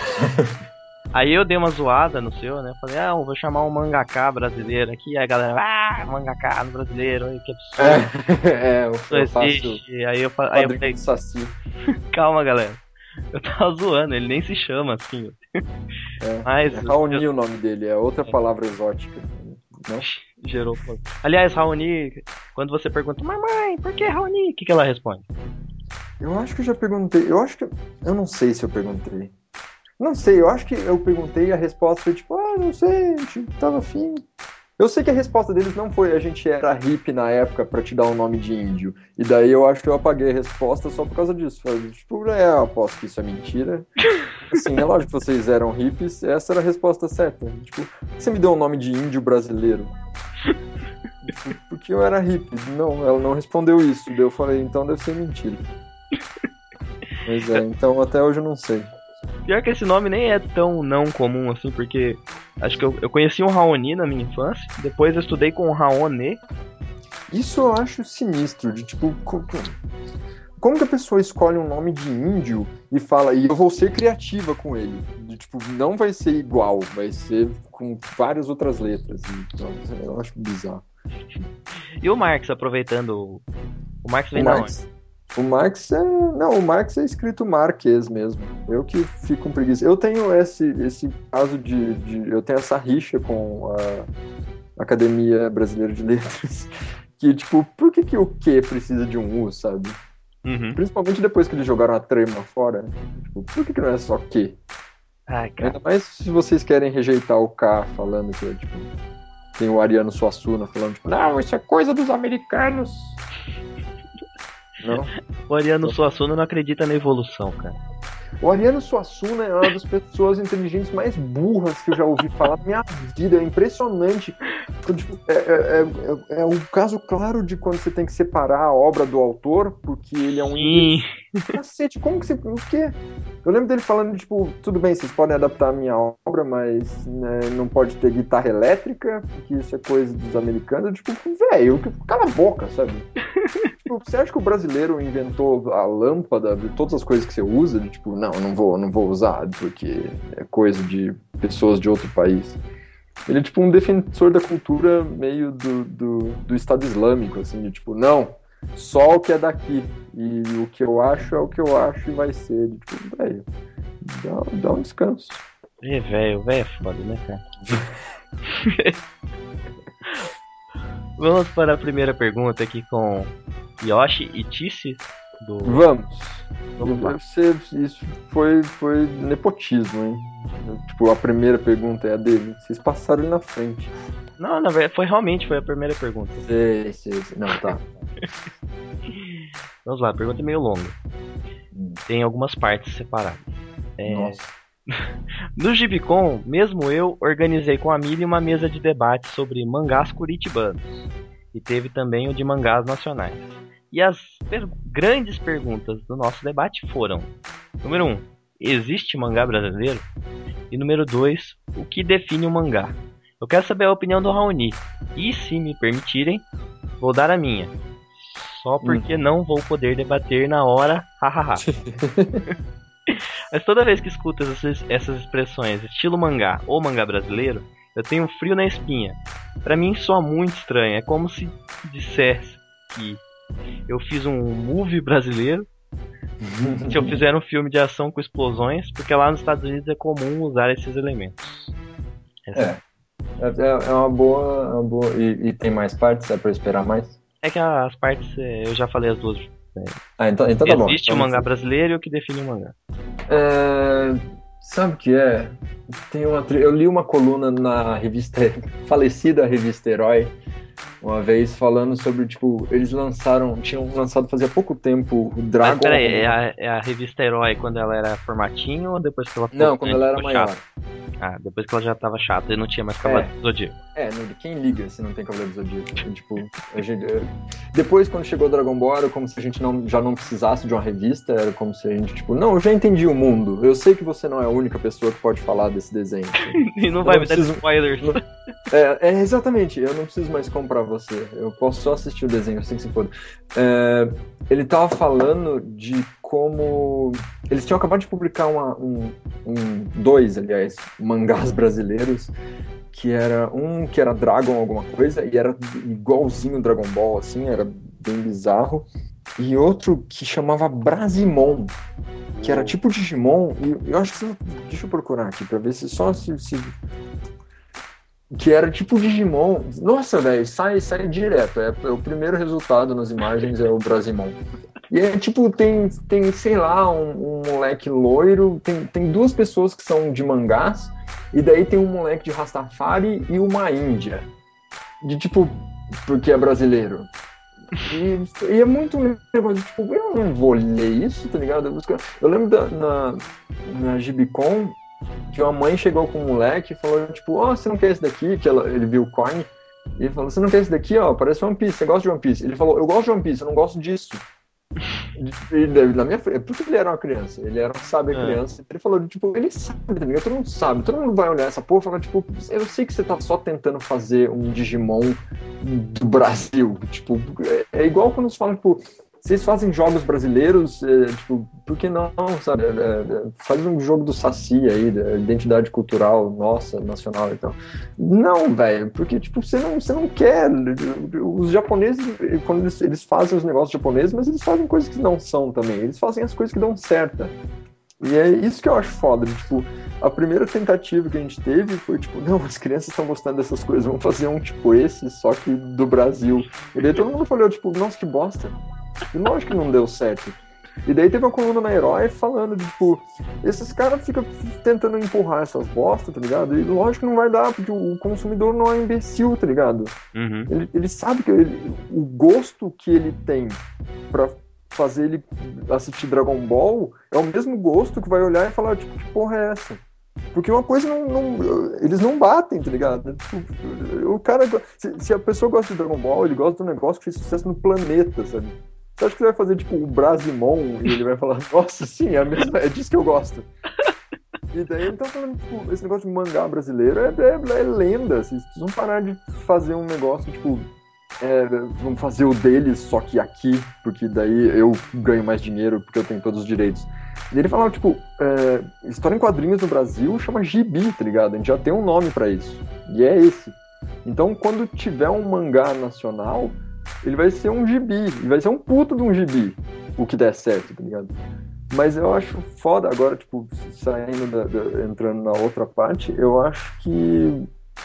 Aí eu dei uma zoada no seu, né? Falei, ah, eu vou chamar um mangaká brasileiro aqui. Aí a galera, ah, mangaká brasileiro, que absurdo. É, é eu, eu faço existe. Aí eu, aí eu falei, saci. Calma, galera. Eu tava zoando, ele nem se chama assim. É, Mas, é Raoni eu... o nome dele, é outra é. palavra exótica. Não? Gerou. Aliás, Raoni, quando você pergunta, mamãe, por que Raoni? O que, que ela responde? Eu acho que eu já perguntei. Eu acho que. Eu não sei se eu perguntei. Não sei, eu acho que eu perguntei e a resposta foi tipo, ah, não sei, a gente tava afim. Eu sei que a resposta deles não foi a gente era hippie na época pra te dar um nome de índio. E daí eu acho que eu apaguei a resposta só por causa disso. Falei, tipo, é, eu aposto que isso é mentira. Assim, é lógico que vocês eram hippies, essa era a resposta certa. Tipo, você me deu um nome de índio brasileiro? Porque eu era hippie. Não, ela não respondeu isso. Daí eu falei, então deve ser mentira. Mas é, então até hoje eu não sei. Pior que esse nome nem é tão não comum assim, porque acho que eu, eu conheci um Raoni na minha infância, depois eu estudei com o Raoni. Isso eu acho sinistro, de tipo, como que a pessoa escolhe um nome de índio e fala, e eu vou ser criativa com ele, de tipo, não vai ser igual, vai ser com várias outras letras, então eu acho bizarro. E o Marx, aproveitando, o Marx vem o da Marx. onde? O Marx é... Não, o Marx é escrito Marques mesmo. Eu que fico com preguiça. Eu tenho esse, esse caso de, de... Eu tenho essa rixa com a Academia Brasileira de Letras. Que, tipo, por que, que o Q precisa de um U, sabe? Uhum. Principalmente depois que eles jogaram a trema fora. Tipo, por que, que não é só Q? Ai, cara. Ainda mais se vocês querem rejeitar o K, falando que é, tipo... Tem o Ariano Suassuna falando, tipo, não, isso é coisa dos americanos. Não? O Ariano Suassuna não acredita na evolução, cara. O Ariano Suassuna é uma das pessoas inteligentes mais burras que eu já ouvi falar na minha vida. É impressionante. É, é, é, é um caso claro de quando você tem que separar a obra do autor, porque ele é um... Sim. Cacete, como que você... O quê? Eu lembro dele falando, tipo, tudo bem, vocês podem adaptar a minha obra, mas né, não pode ter guitarra elétrica, porque isso é coisa dos americanos. Tipo, velho, cala a boca, sabe? Tipo, você acha que o brasileiro inventou a lâmpada de todas as coisas que você usa? De, tipo, não, não vou, não vou usar, porque é coisa de pessoas de outro país. Ele é tipo um defensor da cultura meio do, do, do Estado Islâmico, assim, de tipo, não, só o que é daqui. E o que eu acho é o que eu acho e vai ser. De, tipo, velho, dá, dá um descanso. É, velho, velho é foda, né, cara? Vamos para a primeira pergunta aqui com Yoshi e Tice. Do... Vamos. Vamos lá. Ser, isso foi, foi nepotismo, hein? Tipo, a primeira pergunta é a dele. Vocês passaram ele na frente. Não, na verdade, foi realmente foi a primeira pergunta. Sei, sei, sei. Não, tá. Vamos lá, a pergunta é meio longa. Tem algumas partes separadas. É... Nossa. No Gibicon, mesmo eu organizei com a Mili uma mesa de debate sobre mangás curitibanos. E teve também o de mangás nacionais. E as per- grandes perguntas do nosso debate foram: número um, existe mangá brasileiro? E número dois, o que define um mangá? Eu quero saber a opinião do Raoni. E se me permitirem, vou dar a minha. Só porque hum. não vou poder debater na hora, hahaha. Mas toda vez que escuto essas, essas expressões, estilo mangá ou mangá brasileiro, eu tenho um frio na espinha. Pra mim soa muito estranho. É como se dissesse que eu fiz um movie brasileiro se eu fizer um filme de ação com explosões, porque lá nos Estados Unidos é comum usar esses elementos. Essa... É, é, é uma boa... Uma boa... E, e tem mais partes? É pra eu esperar mais? É que as partes, eu já falei as duas. Ah, então, então tá bom. Existe o um mangá brasileiro e o que define o um mangá. É... Sabe o que é? Tem uma... Eu li uma coluna na revista, falecida revista Herói, uma vez falando sobre, tipo, eles lançaram, tinham lançado fazia pouco tempo o Dragon... Mas peraí, é a, é a revista Herói quando ela era formatinho ou depois que ela ficou... Não, quando ela era maior. Chata? Ah, depois que ela já tava chata e não tinha mais Cavaleiro é. do Zodíaco. É, quem liga se não tem Cavaleiro do Zodíaco? Tipo, a gente, Depois, quando chegou Dragon Ball, era como se a gente não, já não precisasse de uma revista, era como se a gente, tipo, não, eu já entendi o mundo, eu sei que você não é a única pessoa que pode falar desse desenho. Assim. E não vai me dar spoilers. É, é, exatamente, eu não preciso mais comprar você, eu posso só assistir o desenho, assim que se for. É, ele tava falando de como... Eles tinham acabado de publicar uma, um, um, dois, aliás, mangás brasileiros, que era um que era Dragon alguma coisa, e era igualzinho Dragon Ball, assim, era bem bizarro, e outro que chamava Brasimon, que era tipo Digimon, e eu acho que... Deixa eu procurar aqui, pra ver se só se... se... que era tipo Digimon. Nossa, velho, sai, sai direto, é, é o primeiro resultado nas imagens é o Brasimon. E é tipo, tem, tem sei lá, um, um moleque loiro, tem, tem duas pessoas que são de mangás, e daí tem um moleque de Rastafari e uma índia. De tipo, porque é brasileiro. E, e é muito um negócio, tipo, eu não vou ler isso, tá ligado? Eu, eu lembro da, na, na Gibicon que uma mãe chegou com um moleque e falou, tipo, ó, oh, você não quer esse daqui? Que ela, ele viu o Korn, e ele falou, você não quer esse daqui, ó, parece One Piece, você gosta de One Piece? Ele falou, eu gosto de One Piece, eu não gosto disso. E, na minha frente, porque ele era uma criança, ele era, sabe, a criança, é. Ele falou, tipo, ele sabe, tá ligado? Todo mundo sabe, todo mundo vai olhar essa porra e falar, tipo, eu sei que você tá só tentando fazer um Digimon do Brasil, tipo, é, é igual quando você fala, tipo, vocês fazem jogos brasileiros, é, tipo, por que não, sabe? É, é, faz um jogo do Saci aí, da identidade cultural nossa, nacional e tal. Não, velho, porque, tipo, você não, você não quer. Os japoneses, quando eles, eles fazem os negócios japoneses, mas eles fazem coisas que não são também. Eles fazem as coisas que dão certo. E é isso que eu acho foda, tipo, a primeira tentativa que a gente teve foi, tipo, não, as crianças estão gostando dessas coisas, vamos fazer um tipo esse, só que do Brasil. E daí todo mundo falou, tipo, nossa, que bosta. E lógico que não deu certo. E daí teve uma coluna na Herói falando de, tipo, esses caras ficam tentando empurrar essas bostas, tá ligado? E lógico que não vai dar, porque o consumidor não é imbecil, tá ligado? Uhum. Ele, ele sabe que ele, o gosto que ele tem pra fazer ele assistir Dragon Ball é o mesmo gosto que vai olhar e falar, tipo, que porra é essa? Porque uma coisa não, não eles não batem, tá ligado? Tipo, o cara, se, se a pessoa gosta de Dragon Ball, ele gosta de um negócio que fez sucesso no planeta, sabe? Você acha que você vai fazer, tipo, o Brasimon e ele vai falar, nossa, sim, é, a mesma, é disso que eu gosto. E daí ele tá falando, tipo, esse negócio de mangá brasileiro é, é, é lenda. Vocês precisam parar de fazer um negócio, tipo, é, vamos fazer o deles, só que aqui, porque daí eu ganho mais dinheiro, porque eu tenho todos os direitos. E ele falava, tipo, é, história em quadrinhos no Brasil chama gibi, tá ligado? A gente já tem um nome pra isso. E é esse. Então, quando tiver um mangá nacional, ele vai ser um gibi, e vai ser um puto de um gibi, o que der certo, tá ligado? Mas eu acho foda agora, tipo, saindo, da, da, entrando na outra parte, eu acho que...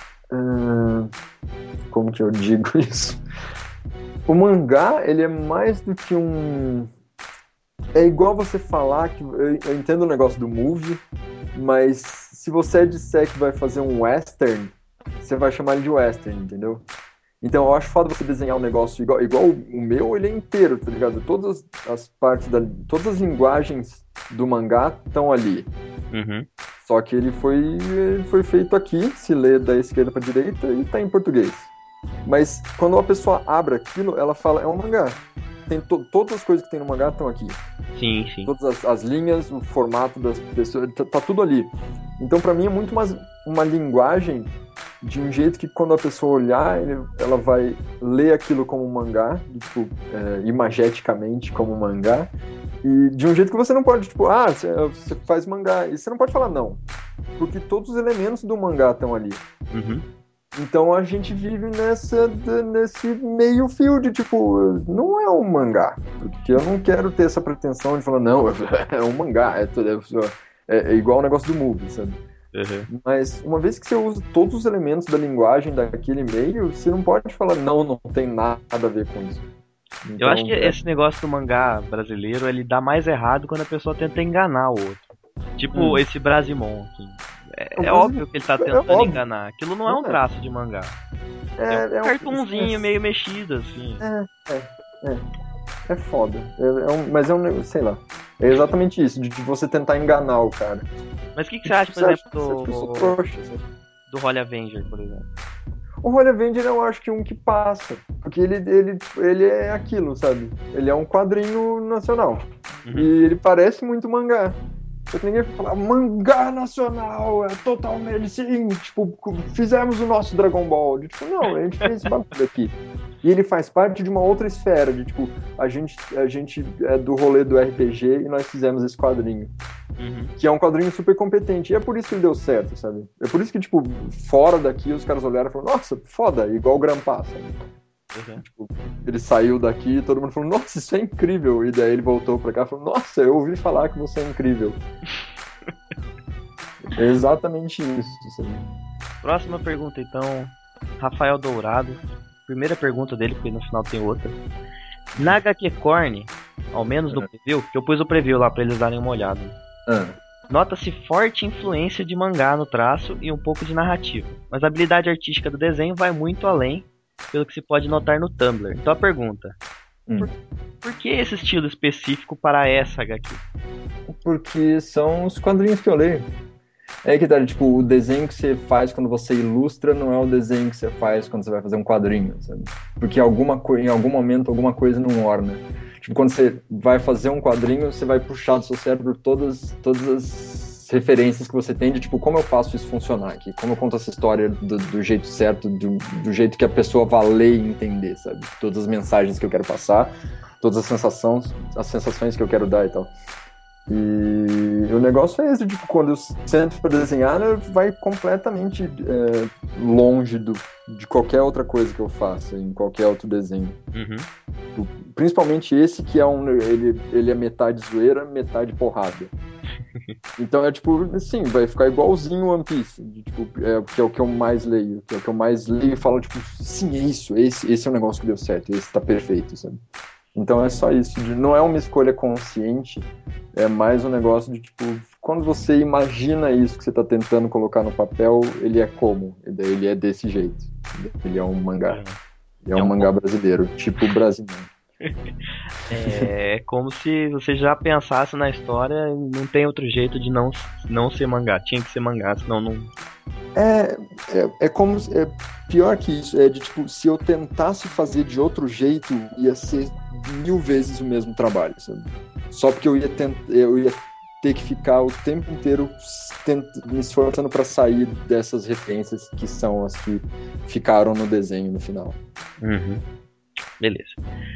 Uh, como que eu digo isso? O mangá, ele é mais do que um... É igual você falar que... Eu, eu entendo o negócio do movie, mas se você disser que vai fazer um western, você vai chamar ele de western, entendeu? Então eu acho foda você desenhar um negócio igual, igual o meu, ele é inteiro, tá ligado? Todas as partes, da, todas as linguagens do mangá estão ali. Uhum. Só que ele foi, ele foi feito aqui, se lê da esquerda pra direita e tá em português. Mas quando a pessoa abre aquilo, ela fala, é um mangá. Tem to, todas as coisas que tem no mangá estão aqui. Sim, sim. Todas as, as linhas, o formato das pessoas, tá, tá tudo ali. Então pra mim é muito mais uma linguagem de um jeito que quando a pessoa olhar, ele, ela vai ler aquilo como um mangá, tipo, é, imageticamente como um mangá, e de um jeito que você não pode, tipo, ah, você, você faz mangá, e você não pode falar não, porque todos os elementos do mangá estão ali. Uhum. Então a gente vive nessa, nesse meio fio de, tipo, não é um mangá, porque eu não quero ter essa pretensão de falar, não, é um mangá, é, é, é igual o negócio do movie, sabe? Uhum. Mas uma vez que você usa todos os elementos da linguagem daquele meio, você não pode falar, não, não tem nada a ver com isso. Então, eu acho que é... esse negócio do mangá brasileiro, ele dá mais errado quando a pessoa tenta enganar o outro. Tipo hum. esse Brasimon, assim. É, é óbvio que ele tá tentando é enganar. Aquilo não é um traço de mangá. É, é um é cartunzinho um... meio mexido, assim. É, é, é. É foda. É, é um, mas é um, sei lá. É exatamente isso, de, de você tentar enganar o cara. Mas o que, que você acha, por você exemplo, acha, do... Trouxa, do Holy Avenger, por exemplo? O Holy Avenger eu acho que um que passa, porque ele, ele, ele é aquilo, sabe? Ele é um quadrinho nacional. Uhum. E ele parece muito mangá. Só que ninguém fala, mangá nacional, é totalmente sim, tipo, fizemos o nosso Dragon Ball. Tipo, não, a gente fez esse bagulho aqui. E ele faz parte de uma outra esfera, de tipo, a gente, a gente é do rolê do R P G e nós fizemos esse quadrinho. Uhum. Que é um quadrinho super competente. E é por isso que ele deu certo, sabe? É por isso que, tipo, fora daqui os caras olharam e falaram, nossa, foda, igual o Grampa, sabe? Uhum. Tipo, ele saiu daqui e todo mundo falou, nossa, isso é incrível. E daí ele voltou pra cá e falou, nossa, eu ouvi falar que você é incrível. É exatamente isso, sabe? Próxima pergunta, então, Rafael Dourado. Primeira pergunta dele, porque no final tem outra. Na H Q Corn, ao menos no preview, que eu pus o preview lá pra eles darem uma olhada. Uhum. Nota-se forte influência de mangá no traço e um pouco de narrativa, mas a habilidade artística do desenho vai muito além, pelo que se pode notar no Tumblr. Então a pergunta, hum. por, por que esse estilo específico para essa H Q? Porque são os quadrinhos que eu leio. É que tá, tipo, o desenho que você faz quando você ilustra não é o desenho que você faz quando você vai fazer um quadrinho, sabe? Porque alguma co- em algum momento alguma coisa não orna. Tipo, quando você vai fazer um quadrinho, você vai puxar do seu cérebro todas, todas as referências que você tem de, tipo, como eu faço isso funcionar aqui? Como eu conto essa história do, do jeito certo, do, do jeito que a pessoa vai ler e entender, sabe? Todas as mensagens que eu quero passar, todas as sensações, as sensações que eu quero dar e tal. E o negócio é esse, tipo, quando eu sento para desenhar, vai completamente é, longe do, de qualquer outra coisa que eu faça, em qualquer outro desenho. Uhum. Principalmente esse que é um, ele, ele é metade zoeira, metade porrada. Então é tipo, assim, vai ficar igualzinho One Piece, de, tipo, é, que é o que eu mais leio, que é o que eu mais leio e falo, tipo, sim, é isso, esse, esse é o negócio que deu certo, esse tá perfeito, sabe? Então é só isso, não é uma escolha consciente, é mais um negócio de, tipo, quando você imagina isso que você tá tentando colocar no papel, ele é como? Ele é desse jeito. Ele é um mangá. Ele é um, é um mangá brasileiro, tipo brasileiro. É como se você já pensasse na história e não tem outro jeito de não, não ser mangá. Tinha que ser mangá, senão não... É, é, é como... É pior que isso, é de, tipo, se eu tentasse fazer de outro jeito, ia ser mil vezes o mesmo trabalho, sabe? Só porque eu ia, tent... eu ia ter que ficar o tempo inteiro tent... me esforçando para sair dessas referências que são as que ficaram no desenho no final. Uhum. Beleza.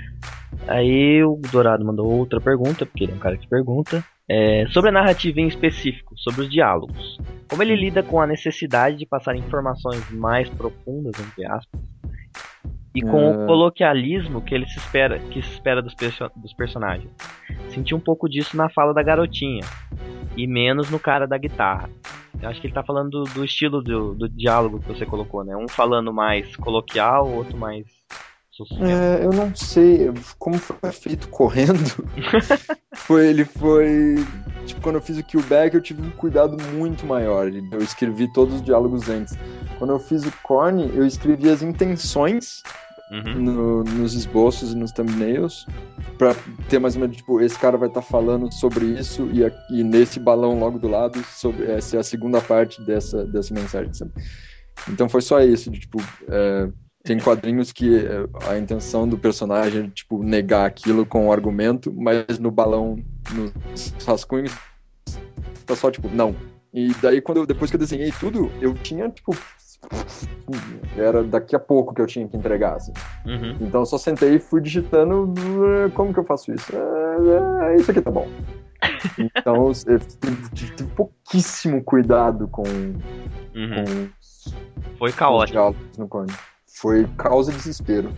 Aí o Dourado mandou outra pergunta, porque ele é um cara que pergunta, é, sobre a narrativa em específico, sobre os diálogos. Como ele lida com a necessidade de passar informações mais profundas, entre aspas, e com é... o coloquialismo que ele se espera, que se espera dos, perso- dos personagens. Senti um pouco disso na fala da garotinha, e menos no cara da guitarra. Eu acho que ele tá falando do, do estilo do, do diálogo que você colocou, né? Um falando mais coloquial, o outro mais... É, eu não sei como foi feito correndo. foi, ele foi... Tipo, quando eu fiz o Killback, eu tive um cuidado muito maior. Eu escrevi todos os diálogos antes. Quando eu fiz o Korn, eu escrevi as intenções uhum. no, nos esboços e nos thumbnails, pra ter mais ou menos, tipo, esse cara vai estar tá falando sobre isso e, e nesse balão logo do lado, sobre, essa é a segunda parte dessa, dessa mensagem, sabe? Então foi só isso, de, tipo... É, tem quadrinhos que a intenção do personagem é, tipo, negar aquilo com o argumento, mas no balão, nos rascunhos, tá só, tipo, não. E daí, quando eu, depois que eu desenhei tudo, eu tinha, tipo... Era daqui a pouco que eu tinha que entregar, assim. Uhum. Então eu só sentei e fui digitando, como que eu faço isso? É, é, isso aqui tá bom. Então eu tive, tive pouquíssimo cuidado com... Uhum. com Foi caótico. No Korn. Foi causa de desespero.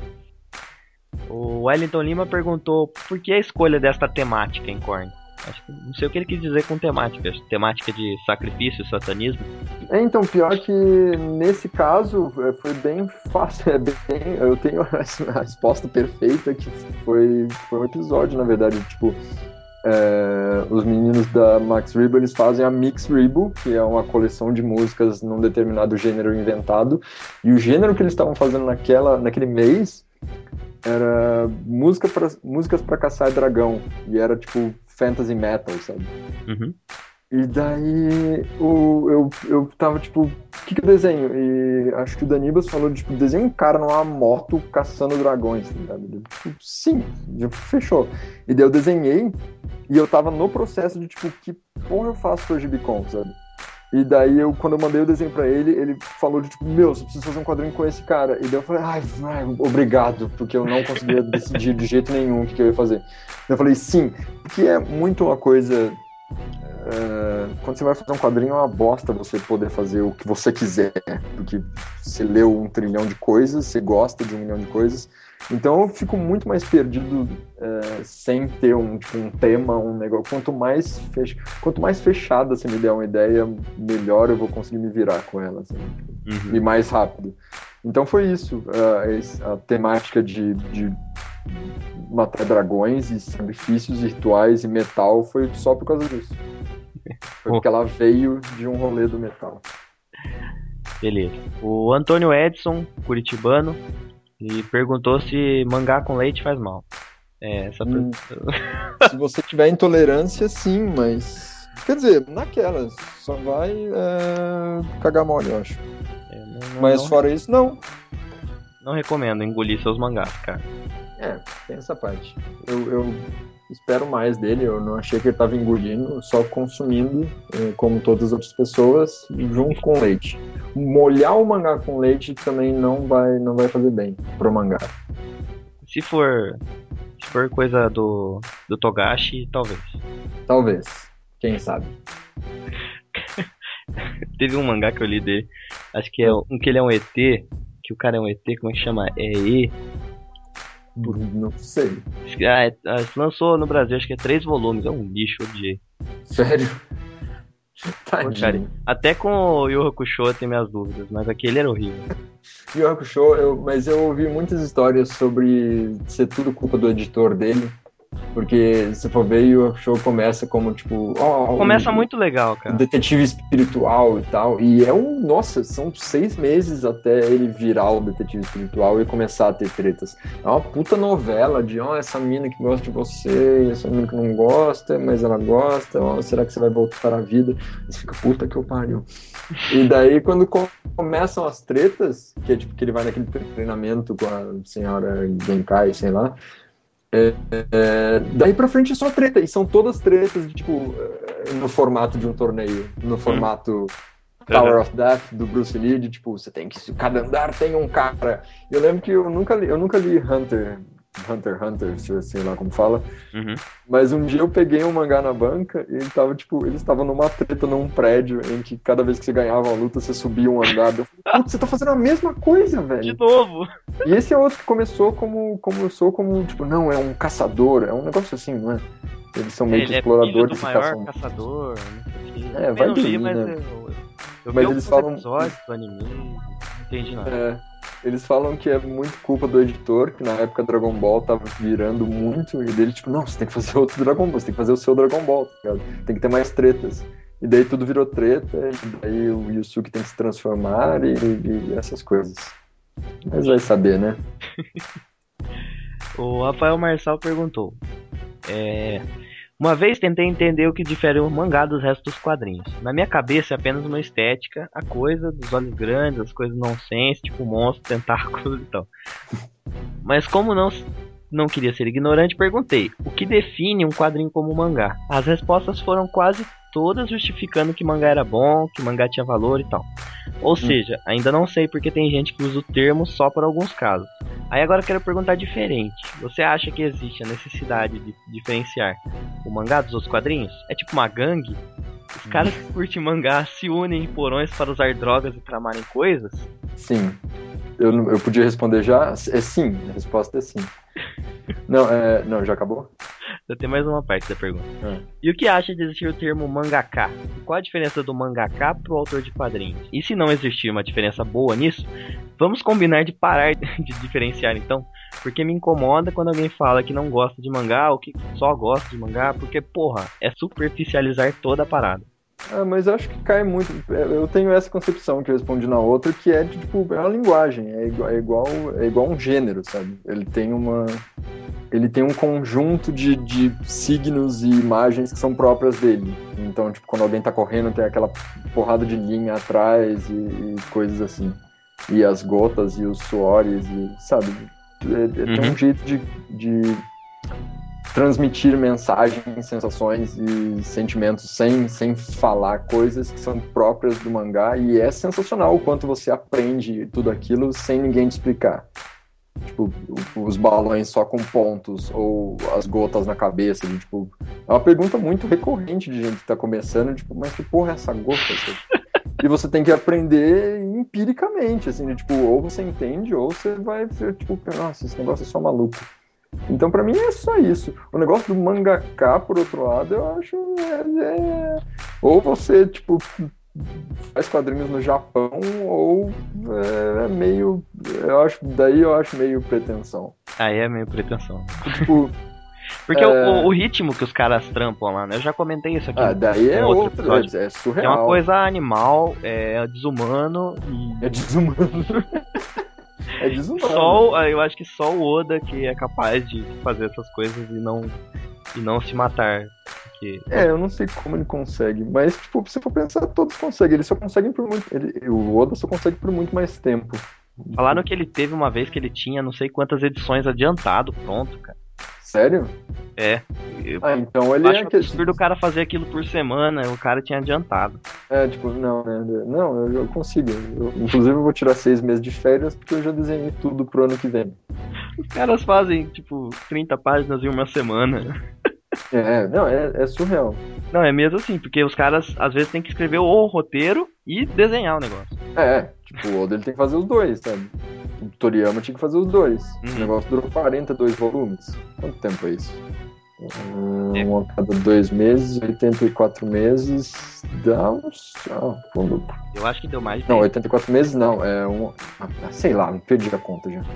O Wellington Lima perguntou por que a escolha desta temática em Korn. Acho que não sei o que ele quis dizer com temática. Temática de sacrifício, satanismo. É, então, pior que nesse caso foi bem fácil. É bem, eu tenho a resposta perfeita, que foi, foi um episódio, na verdade. Tipo, é, os meninos da Max Rebo, eles fazem a Mix Rebo, que é uma coleção de músicas num determinado gênero inventado. E o gênero que eles estavam fazendo naquela, naquele mês era música pra, músicas para caçar dragão. E era tipo fantasy metal, sabe? Uhum. E daí o, eu, eu tava tipo, o que que eu desenho? E acho que o Danibas falou, tipo, desenha um cara numa moto caçando dragões, tá ligado? Eu, tipo, sim, já fechou. E daí eu desenhei e eu tava no processo de, tipo, que porra eu faço pra Gibicon, sabe? E daí eu, quando eu mandei o desenho pra ele, ele falou de tipo, meu, você precisa fazer um quadrinho com esse cara. E daí eu falei, ai, ai obrigado, porque eu não conseguia decidir de jeito nenhum o que, que eu ia fazer. Eu falei, sim, porque é muito uma coisa... Uh, quando você vai fazer um quadrinho é uma bosta você poder fazer o que você quiser, porque você leu um trilhão de coisas, você gosta de um milhão de coisas, então eu fico muito mais perdido uh, sem ter um, tipo, um tema, um negócio. Quanto mais, fech... Quanto mais fechada você me der uma ideia, melhor eu vou conseguir me virar com ela, assim, uhum. E mais rápido. Então foi isso, uh, a temática de, de matar dragões e sacrifícios rituais e metal foi só por causa disso. Foi porque ela veio de um rolê do metal. Beleza. O Antônio Edson, curitibano, e perguntou se mangá com leite faz mal. É, essa hum, se você tiver intolerância, sim, mas... Quer dizer, naquelas, só vai é, cagar mole, eu acho. É, não, mas não fora isso, não. Não recomendo engolir seus mangás, cara. É, tem essa parte. Eu... eu... espero mais dele, eu não achei que ele estava engolindo, só consumindo, como todas as outras pessoas, junto com leite. Molhar o mangá com leite também não vai, não vai fazer bem pro mangá. Se for, se for coisa do, do Togashi, talvez. Talvez, quem sabe. Teve um mangá que eu li dele, acho que é um que ele é um E T, que o cara é um E T, como é que chama? É E... Não sei. Ah, é, lançou no Brasil, acho que é três volumes, é um lixo, odiei. Sério? Pô, cara, até com o Yu Hakusho eu tenho minhas dúvidas, mas aquele era horrível. Yu Hakusho, eu, mas eu ouvi muitas histórias sobre ser tudo culpa do editor dele. Porque se for ver, o show começa como tipo... Oh, começa um, muito legal, cara. Detetive espiritual e tal. E é um... Nossa, são seis meses até ele virar o detetive espiritual e começar a ter tretas. É uma puta novela de, ó, oh, essa mina que gosta de você, essa mina que não gosta, mas ela gosta, ó, oh, será que você vai voltar à vida? Você fica, puta que eu pariu. E daí, quando começam as tretas, que é tipo que ele vai naquele treinamento com a senhora Genkai, sei lá, É, é, daí pra frente é só treta, e são todas tretas de, tipo, no formato de um torneio, no formato Tower of Death do Bruce Lee, de, tipo, você tem que, cada andar tem um cara. Eu lembro que eu nunca li, eu nunca li Hunter Hunter x Hunter, sei lá como fala, uhum. Mas um dia eu peguei um mangá na banca e ele tava, tipo, eles estavam numa treta num prédio em que cada vez que você ganhava uma luta você subia um andar. Eu falei, putz, você tá fazendo a mesma coisa, velho. De novo. E esse é outro que começou como, começou como, tipo, não, é um caçador, é um negócio assim, não é? Eles são meio ele que exploradores é filho do maior caçador, não sei o que. É, vai dormir, mas né? eu, eu mas vi eles falam episódios do anime, não entendi nada. É, eles falam que é muito culpa do editor, que na época Dragon Ball tava virando muito, e dele, tipo, não, você tem que fazer outro Dragon Ball, você tem que fazer o seu Dragon Ball, tá ligado? Tem que ter mais tretas. E daí tudo virou treta, e daí o Yusuke tem que se transformar e, e essas coisas. Mas vai saber, né? O Rafael Marçal perguntou, é... Uma vez tentei entender o que difere o mangá dos restos dos quadrinhos. Na minha cabeça é apenas uma estética, a coisa dos olhos grandes, as coisas nonsense, tipo monstro, tentáculos e tal. Mas como não, não queria ser ignorante, perguntei, o que define um quadrinho como mangá? As respostas foram quase todas justificando que mangá era bom, que mangá tinha valor e tal. Ou hum. seja, ainda não sei porque tem gente que usa o termo só para alguns casos. Aí agora eu quero perguntar diferente. Você acha que existe a necessidade de diferenciar o mangá dos outros quadrinhos? É tipo uma gangue? Os caras que curtem mangá se unem em porões para usar drogas e tramarem coisas? Sim. Eu, eu podia responder já? É sim. A resposta é sim. Não, é, não, já acabou? Eu tenho mais uma parte da pergunta. Hum. E o que acha de existir o termo mangaka? Qual a diferença do mangaka pro autor de quadrinhos? E se não existir uma diferença boa nisso, vamos combinar de parar de diferenciar então? Porque me incomoda quando alguém fala que não gosta de mangá ou que só gosta de mangá, porque, porra, é superficializar toda a parada. Ah, mas eu acho que cai muito. Eu tenho essa concepção que eu respondi na outra, que é tipo, é uma linguagem, é igual, é igual, é igual um gênero, sabe? Ele tem uma. ele tem um conjunto de, de signos e imagens que são próprias dele. Então, tipo, quando alguém tá correndo, tem aquela porrada de linha atrás e, e coisas assim. E as gotas e os suores, e, sabe? É, é, uhum. Tem um jeito de, de transmitir mensagens, sensações e sentimentos sem, sem falar coisas que são próprias do mangá. E é sensacional o quanto você aprende tudo aquilo sem ninguém te explicar. Tipo, os balões só com pontos, ou as gotas na cabeça, de, tipo, é uma pergunta muito recorrente de gente que tá começando, tipo, mas que porra é essa gota? E você tem que aprender empiricamente, assim, de, tipo, ou você entende, ou você vai, tipo, nossa, esse negócio é só maluco. Então, pra mim, é só isso. O negócio do mangaka, por outro lado, eu acho, é, é... ou você, tipo, faz quadrinhos no Japão, ou é, é meio, eu acho, daí eu acho meio pretensão. Aí é meio pretensão. Tipo, porque é... o, o ritmo que os caras trampam lá, né? Eu já comentei isso aqui. Ah, daí é outro, outro é, é surreal. É uma coisa animal, é desumano e... É desumano. É desumano. Só, eu acho que só o Oda que é capaz de fazer essas coisas e não, e não se matar. Porque... É, eu não sei como ele consegue, mas, tipo, se for pensar, todos conseguem. Eles só conseguem por muito... Ele, o Oda só consegue por muito mais tempo. Falaram que ele teve uma vez que ele tinha não sei quantas edições adiantado, pronto, cara. Sério? É. Eu ah, então ele acho é... que absurdo o cara fazer aquilo por semana, o cara tinha adiantado. É, tipo, não, né? Não, eu, eu consigo. Eu, inclusive eu vou tirar seis meses de férias porque eu já desenhei tudo pro ano que vem. Os caras fazem, tipo, trinta páginas em uma semana. É, não, é, é surreal. Não, é mesmo assim, porque os caras às vezes tem que escrever o roteiro e desenhar o negócio. É, tipo, o Oda ele tem que fazer os dois, sabe? O Toriyama tinha que fazer os dois. Uhum. O negócio durou quarenta e dois volumes. Quanto tempo é isso? Um, é. Um a cada dois meses, oitenta e quatro meses, dá uns... Ah, quando... Eu acho que deu mais de Não, oitenta e quatro meses não, é um... Ah, sei lá, me perdi a conta já.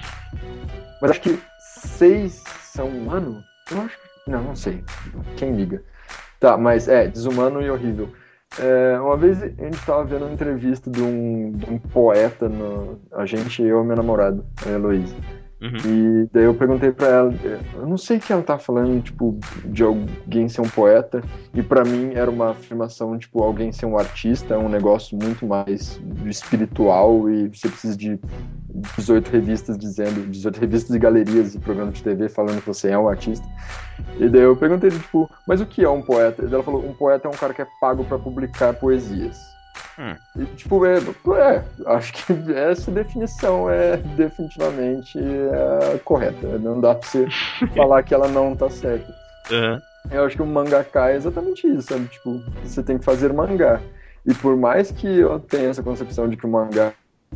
Mas acho que seis são um ano? Eu acho que... Não, não sei. Quem liga? Tá, mas é, desumano e horrível. É, uma vez a gente tava vendo uma entrevista de um, de um poeta, no, a gente, eu e minha namorada, a Heloísa. Uhum. E daí eu perguntei pra ela, eu não sei o que ela tá falando, tipo, de alguém ser um poeta, e pra mim era uma afirmação, tipo, alguém ser um artista é um negócio muito mais espiritual e você precisa de dezoito revistas dizendo, dezoito revistas e galerias e programas de T V falando que você é um artista. E daí eu perguntei, tipo, mas o que é um poeta? E daí ela falou, um poeta é um cara que é pago pra publicar poesias. Hum. E, tipo, é, é, acho que essa definição é definitivamente é, correta. Não dá pra você falar que ela não tá certa. Uhum. Eu acho que o mangaka é exatamente isso, sabe? Tipo, você tem que fazer mangá. E por mais que eu tenha essa concepção de que o mangá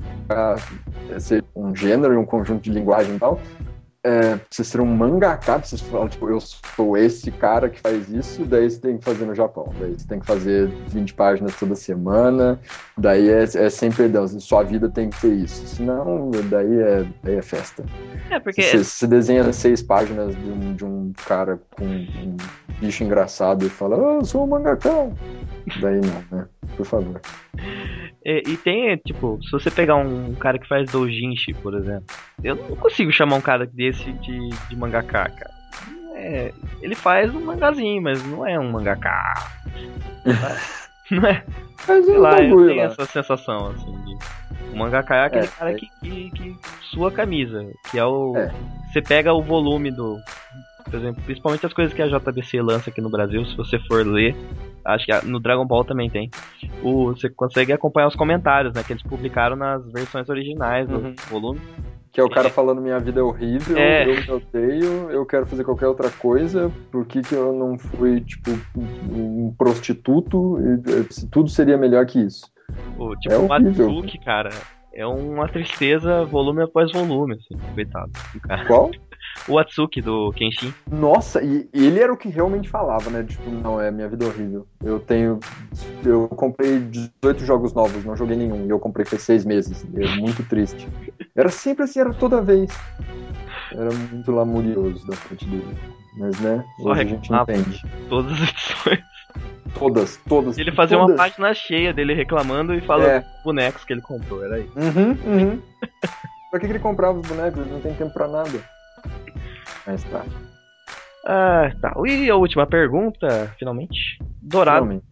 é ser um gênero e um conjunto de linguagem e tal, é, você ser um mangaka, você fala, tipo, eu sou esse cara que faz isso, daí você tem que fazer no Japão, daí você tem que fazer vinte páginas toda semana, daí é, é sem perdão, sua vida tem que ser isso, senão daí é, daí é festa. É porque... Se você desenha seis páginas de um, de um cara com um bicho engraçado e fala, oh, eu sou um mangaka, daí não, né? Por favor. E, e tem, tipo, se você pegar um cara que faz doujinshi, por exemplo, eu não consigo chamar um cara desse de, de mangaka, cara. É, ele faz um mangazinho, mas não é um mangaka. Não é? Mas sei eu lá, eu tenho lá. essa sensação, assim, de... O mangaka é aquele é, cara é. Que, que, que sua camisa, que é o... É. Você pega o volume do... Por exemplo, principalmente as coisas que a J B C lança aqui no Brasil, se você for ler, acho que no Dragon Ball também tem, o, você consegue acompanhar os comentários, né, que eles publicaram nas versões originais do uhum. volume. Que é o cara falando minha vida é horrível, é. eu me odeio, eu quero fazer qualquer outra coisa, por que que eu não fui, tipo, um prostituto, e tudo seria melhor que isso. O, tipo, é o horrível. Matsuki, cara, é uma tristeza volume após volume, assim, coitado do cara. Qual? O Atsuki do Kenshin. Nossa, e ele era o que realmente falava, né? Tipo, não, é minha vida horrível. Eu tenho. Eu comprei dezoito jogos novos, não joguei nenhum. E eu comprei faz seis meses. É muito triste. Era sempre assim, era toda vez. Era muito lamurioso da parte dele. Mas, né? Só hoje a gente entende. Todas as edições. Todas, todas. Ele fazia todas. uma página cheia dele reclamando e falando é. dos bonecos que ele comprou, era isso. Uhum, uhum. Pra que, que ele comprava os bonecos? Ele não tem tempo pra nada. Mas tá. Ah, tá. E a última pergunta, finalmente. Dourado. Finalmente.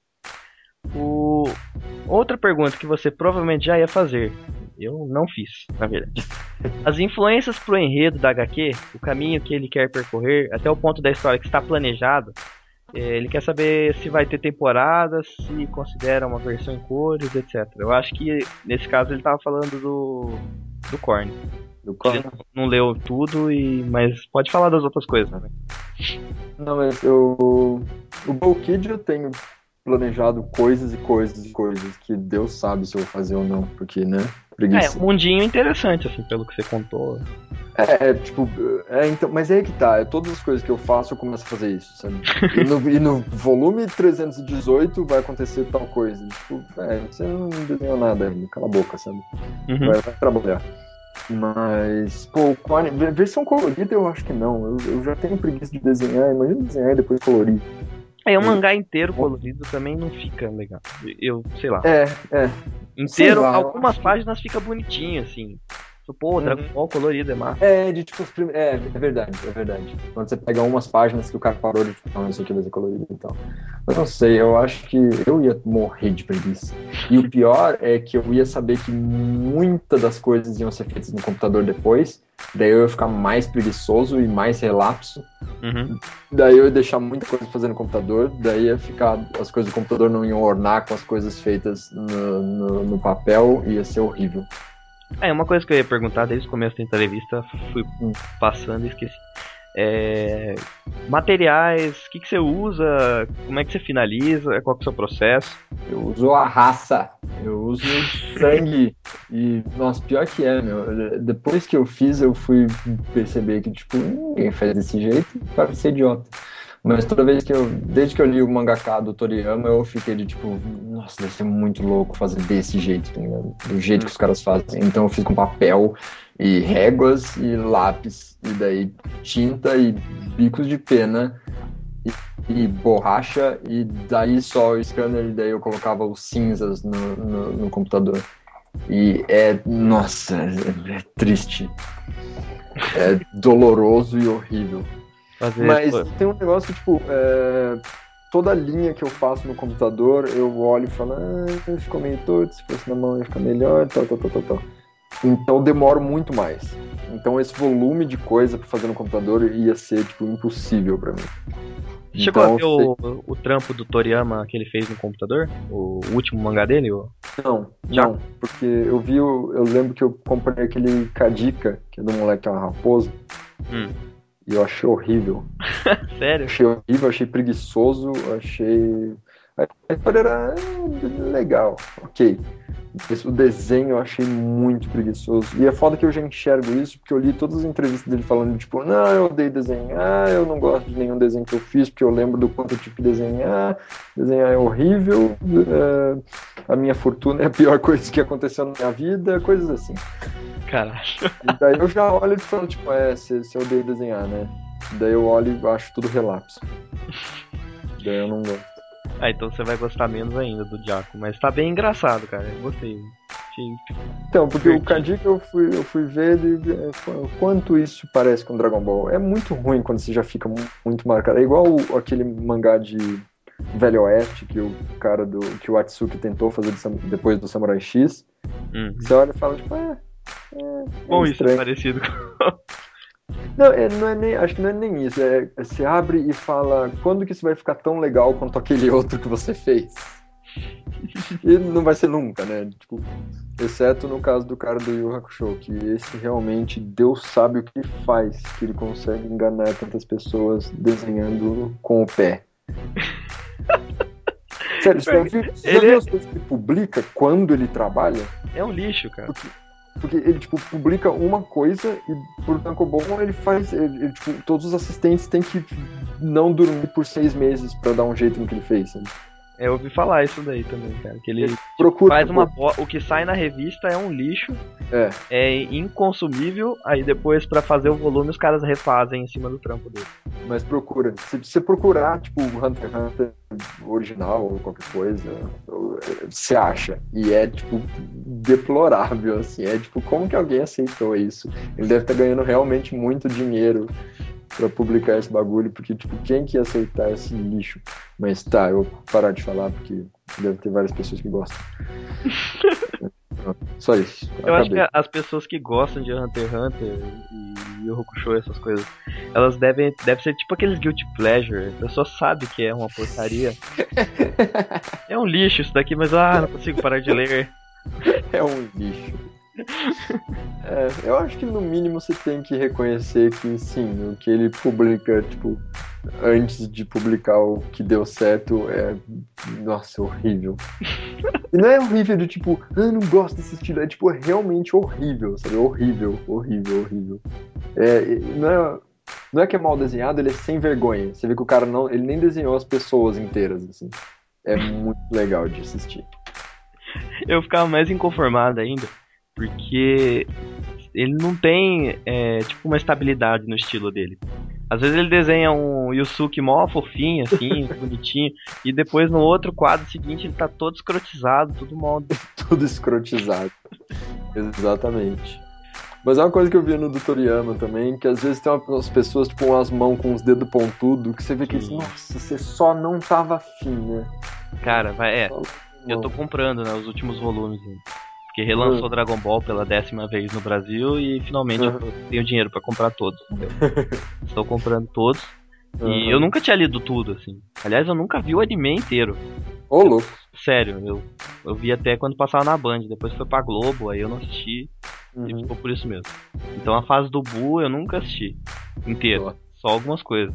O... Outra pergunta que você provavelmente já ia fazer. Eu não fiz, na verdade. As influências pro enredo da agá quê, o caminho que ele quer percorrer, até o ponto da história que está planejado, ele quer saber se vai ter temporadas, se considera uma versão em cores, etcétera. Eu acho que nesse caso ele tava falando do do Korn. Do Korn. Ele não leu tudo, e mas pode falar das outras coisas, né? Não, mas eu... O Bo Kid eu tenho planejado coisas e coisas e coisas que Deus sabe se eu vou fazer ou não, porque, né? Preguiça. É, um mundinho interessante, assim, pelo que você contou. É, tipo, é, então, mas é aí que tá, é todas as coisas que eu faço eu começo a fazer isso, sabe? E no, e no volume trezentos e dezoito vai acontecer tal coisa. Tipo, é, você não desenhou nada ainda, cala a boca, sabe? Uhum. Vai, vai trabalhar. Mas, pô, versão colorida eu acho que não. Eu, eu já tenho preguiça de desenhar, imagina desenhar e depois colorir. É, um mangá inteiro colorido também não fica legal. Eu, sei lá. É, é. Inteiro, lá, algumas páginas fica bonitinho, assim. Pô, Dragon Ball colorido é massa. É, de tipo, é, é verdade, é verdade. Quando você pega umas páginas que o cara parou de tipo, não, isso aqui vai ser colorido e tal. Eu não sei, eu acho que eu ia morrer de preguiça. E o pior é que eu ia saber que muitas das coisas iam ser feitas no computador depois, daí eu ia ficar mais preguiçoso e mais relapso. Uhum. Daí eu ia deixar muita coisa pra fazer no computador, daí ia ficar, as coisas do computador não iam ornar com as coisas feitas no, no, no papel, ia ser horrível. É, uma coisa que eu ia perguntar desde o começo da entrevista, fui passando e esqueci. É, materiais, o que, que você usa, como é que você finaliza, qual que é o seu processo? Eu uso a raça, eu uso sangue e, nossa, pior que é, meu, depois que eu fiz eu fui perceber que, tipo, ninguém faz desse jeito para ser idiota. Mas toda vez que eu, desde que eu li o mangaka do Toriyama, eu fiquei de tipo, nossa, deve ser muito louco fazer desse jeito, tá ligado? Do jeito que os caras fazem. Então eu fiz com papel e réguas e lápis, e daí tinta e bicos de pena e, e borracha, e daí só o scanner, e daí eu colocava os cinzas no, no, no computador. E é, nossa, é, é triste. É doloroso e horrível. Fazer Mas isso. tem um negócio que, tipo, é, toda linha que eu faço no computador, eu olho e falo, ah, ficou meio torto, se fosse na mão ia ficar melhor, tal, tal, tal, tal, tal. Então demoro muito mais. Então esse volume de coisa pra fazer no computador ia ser, tipo, impossível pra mim. Chegou então, a ver o, o trampo do Toriyama que ele fez no computador? O último mangá dele? Ou... Não, Já? não, porque eu vi, o, eu lembro que eu comprei aquele Kadika, que é do moleque que é uma raposa, Hum. e eu achei horrível. Sério? Achei horrível, achei preguiçoso, achei... A história era legal, ok. O desenho eu achei muito preguiçoso. E é foda que eu já enxergo isso, porque eu li todas as entrevistas dele falando, tipo, não, eu odeio desenhar, eu não gosto de nenhum desenho que eu fiz, porque eu lembro do quanto eu tive que desenhar, desenhar é horrível, é... a minha fortuna é a pior coisa que aconteceu na minha vida, coisas assim. Caralho. E daí eu já olho e falo, tipo, é, você odeia desenhar, né? Daí eu olho e acho tudo relapso. Daí eu não gosto. Ah, então você vai gostar menos ainda do Jaco, mas tá bem engraçado, cara. Eu gostei. Achei... Então, porque o Kadika eu fui, eu fui ver e o quanto isso parece com Dragon Ball. É muito ruim quando você já fica muito marcado. É igual o, aquele mangá de Velho Oeste que o cara do. Que o Atsuki tentou fazer depois do Samurai X. Uhum. Você olha e fala, tipo, é. é Bom, é isso é parecido com. Não, é, não é nem, acho que não é nem isso. É, você abre e fala, quando que isso vai ficar tão legal quanto aquele outro que você fez? E não vai ser nunca, né? Tipo, exceto no caso do cara do Yu Hakusho, que esse realmente, Deus sabe o que faz, que ele consegue enganar tantas pessoas desenhando com o pé. Sério, você já viu, você já Ele viu é- as coisas que ele publica quando ele trabalha? É um lixo, cara. Porque ele, tipo, publica uma coisa e pro Tankobon ele faz... Ele, ele, tipo, todos os assistentes têm que não dormir por seis meses pra dar um jeito no que ele fez, sabe? Eu ouvi falar isso daí também, cara. Que ele Procura... faz uma bo... O que sai na revista é um lixo, É, é inconsumível, aí depois pra fazer o volume os caras refazem em cima do trampo dele. mas procura. Se você procurar, tipo, Hunter x Hunter original ou qualquer coisa, você acha. E é, tipo, deplorável, assim. É, tipo, como que alguém aceitou isso? Ele deve estar ganhando realmente muito dinheiro pra publicar esse bagulho, porque, tipo, quem que ia aceitar esse lixo? Mas tá, eu vou parar de falar, porque deve ter várias pessoas que gostam. Só isso. Eu acho que as pessoas que gostam de Hunter x Hunter e Yu Hakusho, essas coisas, elas devem, deve ser tipo aqueles guilty pleasure. A pessoa sabe que é uma porcaria. É um lixo isso daqui, mas ah, não consigo parar de ler. É um lixo. É, eu acho que no mínimo você tem que reconhecer que sim, o que ele publica, tipo, antes de publicar o que deu certo é, nossa, horrível. E não é horrível de tipo, ah, não gosto desse estilo, é tipo, realmente horrível, sabe? Horrível, horrível, horrível. É, não é, não é que é mal desenhado, ele é sem vergonha. Você vê que o cara não, ele nem desenhou as pessoas inteiras, assim. É muito legal de assistir. Eu ficava mais inconformado ainda, porque ele não tem, é, tipo, uma estabilidade no estilo dele. Às vezes ele desenha um Yusuke mó fofinho, assim, bonitinho, e depois no outro quadro seguinte ele tá todo escrotizado, tudo mal. Tudo escrotizado. Exatamente. Mas é uma coisa que eu vi no do Toriyama também, que às vezes tem umas pessoas tipo, com as mãos com os dedos pontudos, que você vê que, assim, nossa, você só não tava afim, né? Cara, vai, é, eu tô comprando, né, os últimos volumes, né? Porque relançou uhum. Dragon Ball pela décima vez no Brasil e finalmente uhum. eu tenho dinheiro pra comprar todos. Estou comprando todos. Uhum. E eu nunca tinha lido tudo, assim. Aliás, eu nunca vi o anime inteiro. Ô, louco. Sério, eu, eu vi até quando passava na Band. Depois foi pra Globo, aí eu não assisti. Uhum. E ficou por isso mesmo. Então a fase do Buu eu nunca assisti inteiro. Só algumas coisas.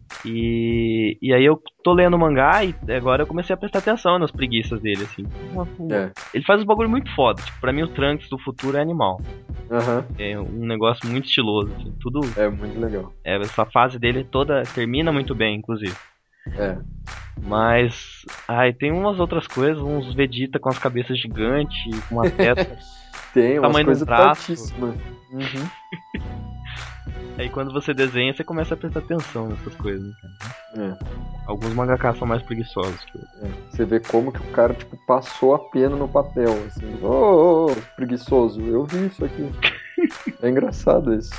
E, e aí eu tô lendo o mangá e agora eu comecei a prestar atenção nas preguiças dele, assim. É. Ele faz uns bagulho muito foda. Tipo, pra mim o Trunks do futuro é animal. Uhum. É um negócio muito estiloso, assim. Tudo. É muito legal. É, essa fase dele toda termina muito bem, inclusive. É. Mas. Ai, tem umas outras coisas, uns Vegeta com as cabeças gigantes, com uma testa. Tem, umas coisas fortíssimas. Uhum. Aí quando você desenha, você começa a prestar atenção nessas coisas, cara. É. Alguns mangakas são mais preguiçosos que outros. É. Você vê como que o cara, tipo, passou a pena no papel, assim. Ô, ô, ô, preguiçoso, eu vi isso aqui. É engraçado isso.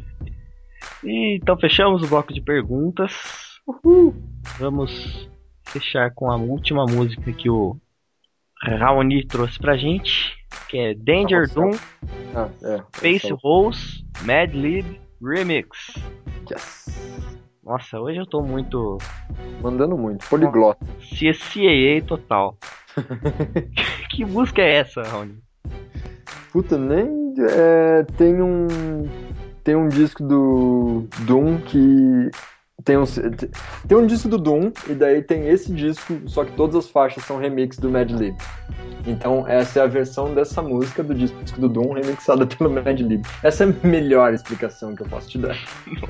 E, então fechamos o bloco de perguntas. Uhul. Vamos fechar com a última música que o Raoni trouxe pra gente, que é Danger Doom, ah, é. Space Rose, Mad Lib Remix. Yes. Nossa, hoje eu tô muito... Mandando muito, poliglota. C A A total. Que música é essa, Raoni? Puta, nem... É, tem um... Tem um disco do Doom que... Tem um, tem um disco do Doom, e daí tem esse disco, só que todas as faixas são remix do Mad Lib. Então essa é a versão dessa música do disco do Doom remixada pelo Mad Lib. Essa é a melhor explicação que eu posso te dar.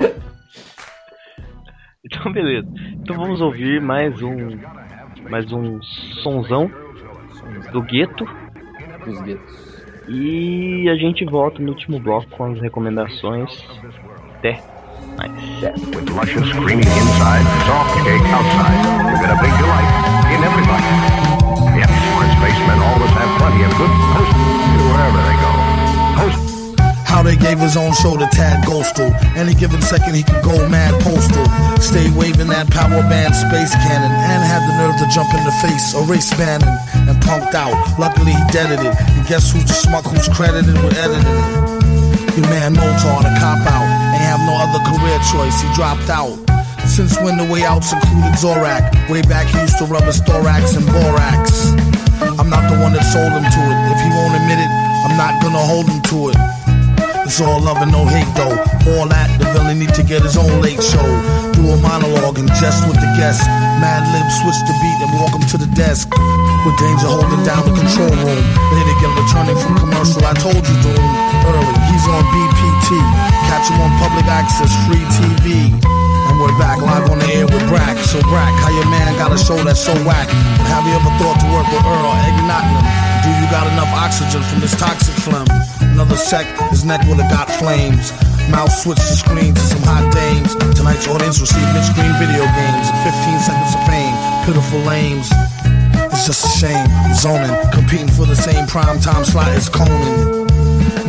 Então beleza. Então vamos ouvir mais um mais um sonzão do gueto. Dos guetos. E a gente volta no último bloco com as recomendações. Até mais. With luscious creamy inside, soft cake outside. You're gonna bring delight in everybody. Yes, our spacemen always have plenty of good hosts wherever they go. Host. How they gave his own show to Tad Ghostal. Any given second he could go mad postal. Stay waving that power band space cannon. And had the nerve to jump in the face of race banning. And punked out. Luckily he deaded it. And guess who's the schmuck who's credited with editing it? Your man Motar, the cop out. Ain't have no other career choice, he dropped out. Since when the way outs included Zorak. Way back he used to rub his thorax and borax. I'm not the one that sold him to it. If he won't admit it, I'm not gonna hold him to it. It's all love and no hate though. For all that, the villain need to get his own late show. Do a monologue and jest with the guests. Mad Lib switch the beat and walk him to the desk. With Danger holding down the control room. Later again returning from commercial, I told you Doom. Early, he's on B P T. Catch him on public access, free T V. And we're back live on the air with Brack. So Brack, how your man got a show that's so whack? But have you ever thought to work with Earl Eggnottin? Do you got enough oxygen from this toxic phlegm? Another sec, his neck would've got flames. Mouth switched the screen to some hot dames. Tonight's audience received mid-screen video games and fifteen seconds of fame. Pitiful lames. It's just a shame. Zoning, competing for the same prime time slot as Conan. No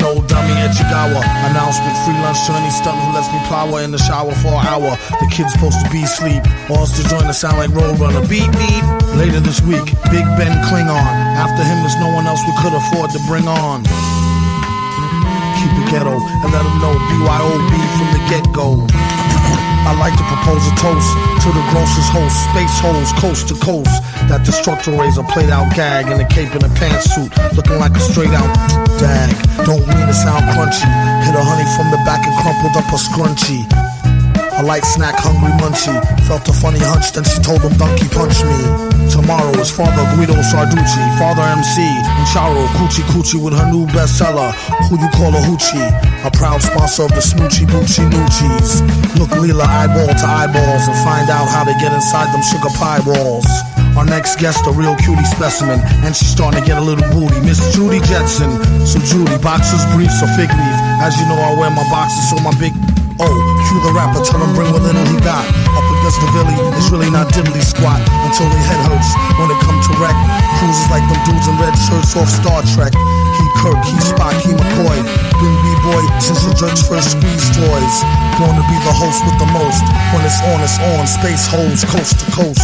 no dummy, Echigawa. Announcement, free lunch to any stunt who lets me plow in the shower for an hour. The kid's supposed to be asleep, or else to join the sound like Roadrunner. Beep, beep. Later this week, Big Ben Klingon. After him, there's no one else we could afford to bring on. Keep it ghetto and let them know B Y O B from the get-go. I like to propose a toast to the grossest host, space holes coast to coast. That destructor razor played out gag in a cape and a pantsuit, looking like a straight out dag. Don't mean to sound crunchy. Hit a honey from the back and crumpled up a scrunchie. A light snack, hungry munchie. Felt a funny hunch, then she told him donkey punch me. Tomorrow is Father Guido Sarducci, Father M C, and Charo Coochie Coochie with her new bestseller, Who You Call a Hoochie. A proud sponsor of the Smoochie Boochie Noochies. Look Leela eyeball to eyeballs and find out how they get inside them sugar pie balls. Our next guest, a real cutie specimen, and she's starting to get a little booty. Miss Judy Jetson. So Judy, boxers, briefs, or fig leaf. As you know, I wear my boxers, so my big... Oh, cue the rapper, tell him bring what little he got. Up against the Billy, it's really not diddly squat until their head hurts when it come to wreck. Cruises like them dudes in red shirts off Star Trek. He Kirk, he Spock, he McCoy. Been B-boy since the jerk's first squeeze toys. Born to be the host with the most. When it's on, it's on. Space holes, coast to coast.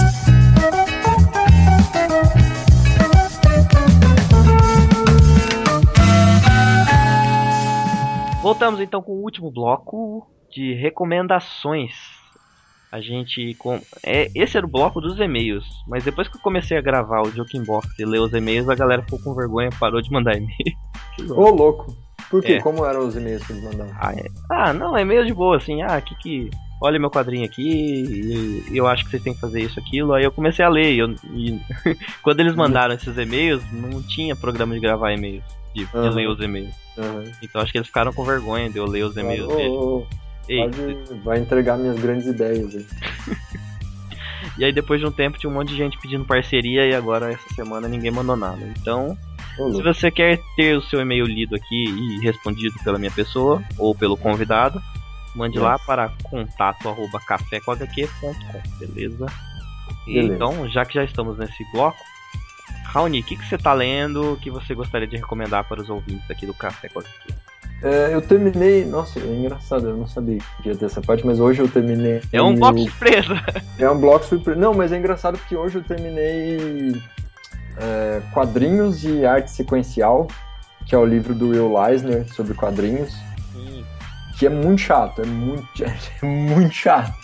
Voltamos então com o último bloco de recomendações. A gente com é, esse era o bloco dos e-mails, mas depois que eu comecei a gravar o Joking Box e ler os e-mails, a galera ficou com vergonha e parou de mandar e-mail. Ô, louco. Por quê? É. Como eram os e-mails que eles mandavam? Ah, é. ah, não, e-mail de boa, assim, ah, que que olha meu quadrinho aqui, e eu acho que vocês têm que fazer isso, aquilo. Aí eu comecei a ler e, eu, e quando eles mandaram esses e-mails, não tinha programa de gravar e-mails, de, de Uhum. ler os e-mails. Uhum. Então acho que eles ficaram com vergonha de eu ler os e-mails Ô, deles. ô, ô, Ei, pode- vai entregar minhas grandes ideias aí. E aí depois de um tempo tinha um monte de gente pedindo parceria e agora essa semana ninguém mandou nada. Então, Ô, se louco. você quer ter o seu e-mail lido aqui e respondido pela minha pessoa ou pelo convidado, mande Yes. lá para contato arroba café com h q ponto com, beleza? E Beleza. então, já que já estamos nesse bloco, Raoni, o que, que você tá lendo que você gostaria de recomendar para os ouvintes aqui do Café com H Q? É, eu terminei. Nossa, é engraçado, eu não sabia que ia ter essa parte, mas hoje eu terminei. É um o- bloco surpresa! É um bloco surpresa. Não, mas é engraçado porque hoje eu terminei é, Quadrinhos e Arte Sequencial, que é o livro do Will Eisner sobre quadrinhos, Sim. que é muito chato, é muito, é muito chato.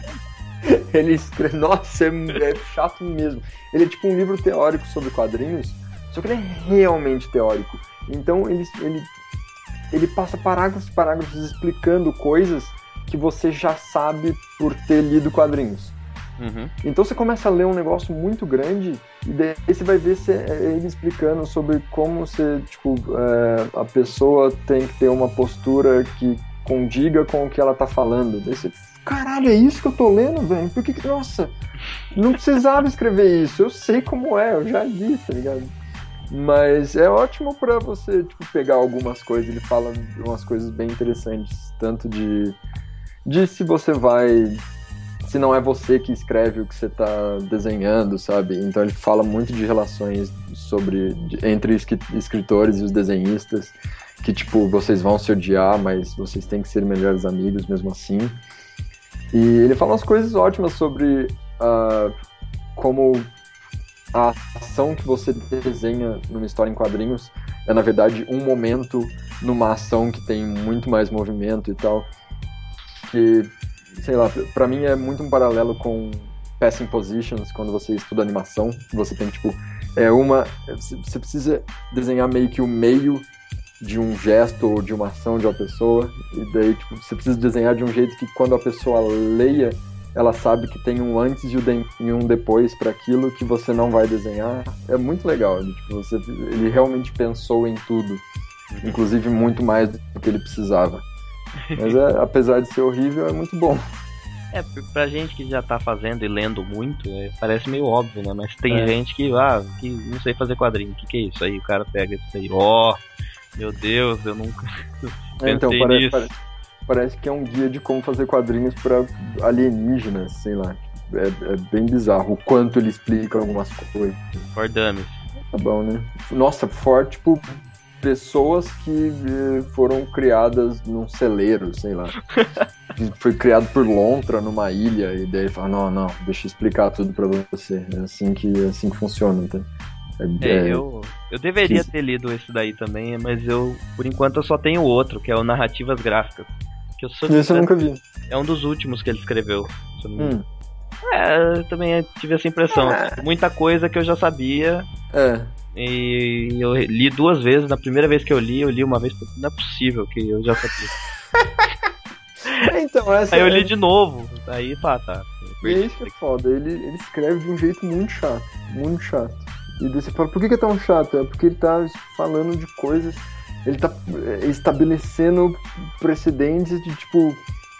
Ele escreve, nossa, é, é chato mesmo. Ele é tipo um livro teórico sobre quadrinhos, só que ele é realmente teórico. Então ele, ele, ele passa parágrafos e parágrafos explicando coisas que você já sabe por ter lido quadrinhos. Uhum. Então você começa a ler um negócio muito grande e daí você vai ver se é ele explicando sobre como você, tipo, é, a pessoa tem que ter uma postura que condiga com o que ela tá falando. Daí você, caralho, é isso que eu tô lendo, velho? Por que que, nossa, não precisava escrever isso, eu sei como é, eu já li, tá ligado? Mas é ótimo pra você, tipo, pegar algumas coisas, ele fala umas coisas bem interessantes, tanto de, de se você vai... se não é você que escreve o que você tá desenhando, sabe? Então ele fala muito de relações sobre, de, entre os escritores e os desenhistas, que, tipo, vocês vão se odiar, mas vocês têm que ser melhores amigos mesmo assim. E ele fala umas coisas ótimas sobre uh, como a ação que você desenha numa história em quadrinhos é, na verdade, um momento numa ação que tem muito mais movimento e tal. Que, sei lá, pra mim é muito um paralelo com passing positions, quando você estuda animação. Você tem, tipo, é uma... Você precisa desenhar meio que o meio de um gesto ou de uma ação de uma pessoa, e daí, tipo, você precisa desenhar de um jeito que quando a pessoa leia, ela sabe que tem um antes e um de- e um depois para aquilo que você não vai desenhar. É muito legal, ele, tipo, você, ele realmente pensou em tudo, inclusive muito mais do que ele precisava. Mas é, apesar de ser horrível, é muito bom. É, pra gente que já tá fazendo e lendo muito, é, parece meio óbvio, né? Mas tem É. gente que, ah, que não sei fazer quadrinho, o que, que é isso? Aí o cara pega isso aí, ó, meu Deus, eu nunca É, então, pensei parece, nisso. parece, parece que é um guia de como fazer quadrinhos para alienígenas, sei lá. É, é bem bizarro o quanto ele explica algumas coisas. For dummies. Tá bom, né? Nossa, for, tipo, pessoas que eh, foram criadas num celeiro, sei lá. Foi criado por lontra numa ilha, e daí ele fala, não, não, deixa eu explicar tudo pra você. É assim que, é assim que funciona, tá? É, é, eu, eu deveria ter lido esse daí também, mas eu, por enquanto, eu só tenho outro, que é o Narrativas Gráficas. Que eu sou, Esse eu nunca vi. É um dos últimos que ele escreveu. Se eu não me engano. Hum. É, eu também tive essa impressão. É. Assim, muita coisa que eu já sabia. É. E eu li duas vezes. Na primeira vez que eu li, eu li uma vez. Não é possível que eu já sabia. Então, essa Aí eu é- li de novo. Aí, pá, tá. E é isso que é foda, ele, ele escreve de um jeito muito chato, muito chato. E daí você fala, por que, que é tão chato? É porque ele tá falando de coisas, ele tá é, estabelecendo precedentes de tipo,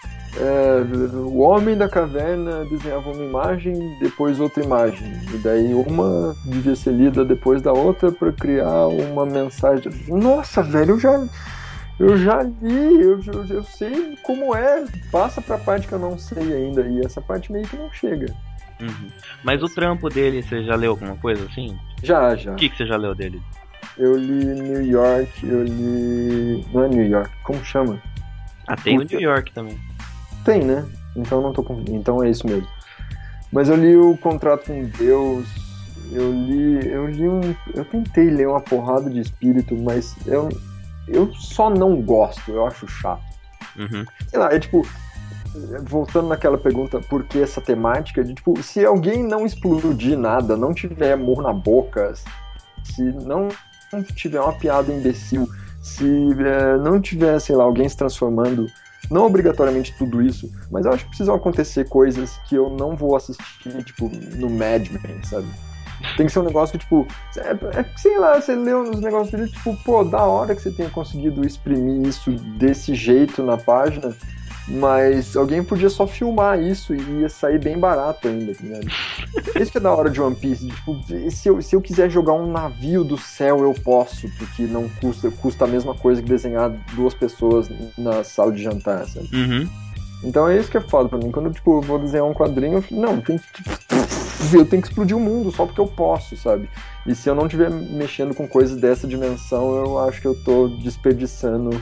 é, o homem da caverna desenhava uma imagem, depois outra imagem. E daí uma devia ser lida depois da outra pra criar uma mensagem. Nossa, velho, eu já... Eu já li, eu, eu, eu sei como é, passa pra parte que eu não sei ainda, e essa parte meio que não chega. Uhum. Mas o trampo dele, você já leu alguma coisa assim? Já, já. O que, que você já leu dele? Eu li New York, eu li... Não é New York, como chama? Ah, tem o Puta. New York também. Tem, né? Então não tô confundindo, então é isso mesmo. Mas eu li o Contrato com Deus, eu li... Eu li um... Eu tentei ler uma porrada de espírito, mas eu... Eu só não gosto, eu acho chato. Uhum. Sei lá, é tipo, voltando naquela pergunta, por que essa temática, de tipo, se alguém não explodir nada, não tiver amor na boca, se não tiver uma piada imbecil, se é, não tiver, sei lá, alguém se transformando, não obrigatoriamente tudo isso, mas eu acho que precisam acontecer coisas que eu não vou assistir, tipo, no Mad Men, sabe? Tem que ser um negócio que, tipo, é, é, sei lá, você leu nos negócios dele, tipo, pô, da hora que você tenha conseguido exprimir isso desse jeito na página, mas alguém podia só filmar isso e ia sair bem barato ainda, tá ligado? Isso que é da hora de One Piece, tipo, se eu, se eu quiser jogar um navio do céu, eu posso, porque não custa, custa a mesma coisa que desenhar duas pessoas na sala de jantar, sabe? Uhum. Então é isso que é foda pra mim. Quando tipo, eu vou desenhar um quadrinho, eu fico, não, tem que, tipo, eu tenho que explodir o mundo só porque eu posso, sabe? E se eu não estiver mexendo com coisas dessa dimensão, eu acho que eu tô desperdiçando.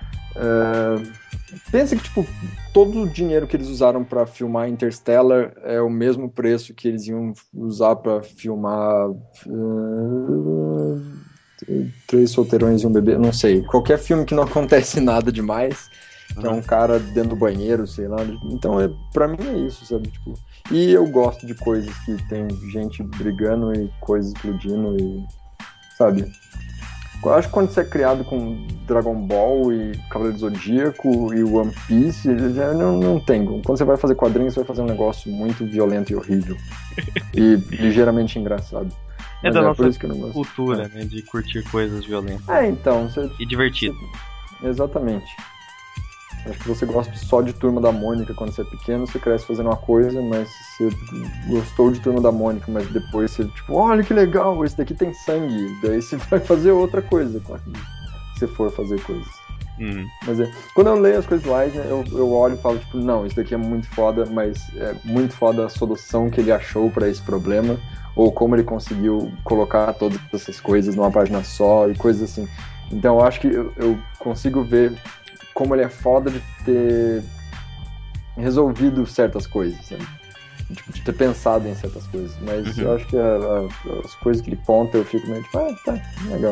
É... Pensa que, tipo, todo o dinheiro que eles usaram pra filmar Interstellar é o mesmo preço que eles iam usar pra filmar uh... Três Solteirões e um Bebê, não sei. Qualquer filme que não acontece nada demais. Que é um cara dentro do banheiro, sei lá. Então, é, pra mim é isso, sabe? Tipo, e eu gosto de coisas que tem gente brigando e coisas explodindo e... Sabe? Eu acho que quando você é criado com Dragon Ball e Cavaleiro do Zodíaco e One Piece, já não, não tem. Quando você vai fazer quadrinhos, você vai fazer um negócio muito violento e horrível. E ligeiramente engraçado. É Mas da é nossa por isso que eu não gosto. cultura, né? De curtir coisas violentas. É, então. Você, E divertido. você- exatamente. Acho que você gosta só de Turma da Mônica quando você é pequeno, você cresce fazendo uma coisa, mas você gostou de Turma da Mônica, mas depois você, tipo, olha que legal, esse daqui tem sangue. Daí você vai fazer outra coisa, claro, se você for fazer coisas. Uhum. Mas é, quando eu leio as coisas do Eisner, eu, eu olho e falo, tipo, não, isso daqui é muito foda, mas é muito foda a solução que ele achou pra esse problema, ou como ele conseguiu colocar todas essas coisas numa página só e coisas assim. Então eu acho que eu, eu consigo ver como ele é foda de ter resolvido certas coisas, sabe? Tipo, de ter pensado em certas coisas. Mas Uhum. eu acho que a, a, as coisas que ele conta, eu fico meio tipo, ah, tá, legal.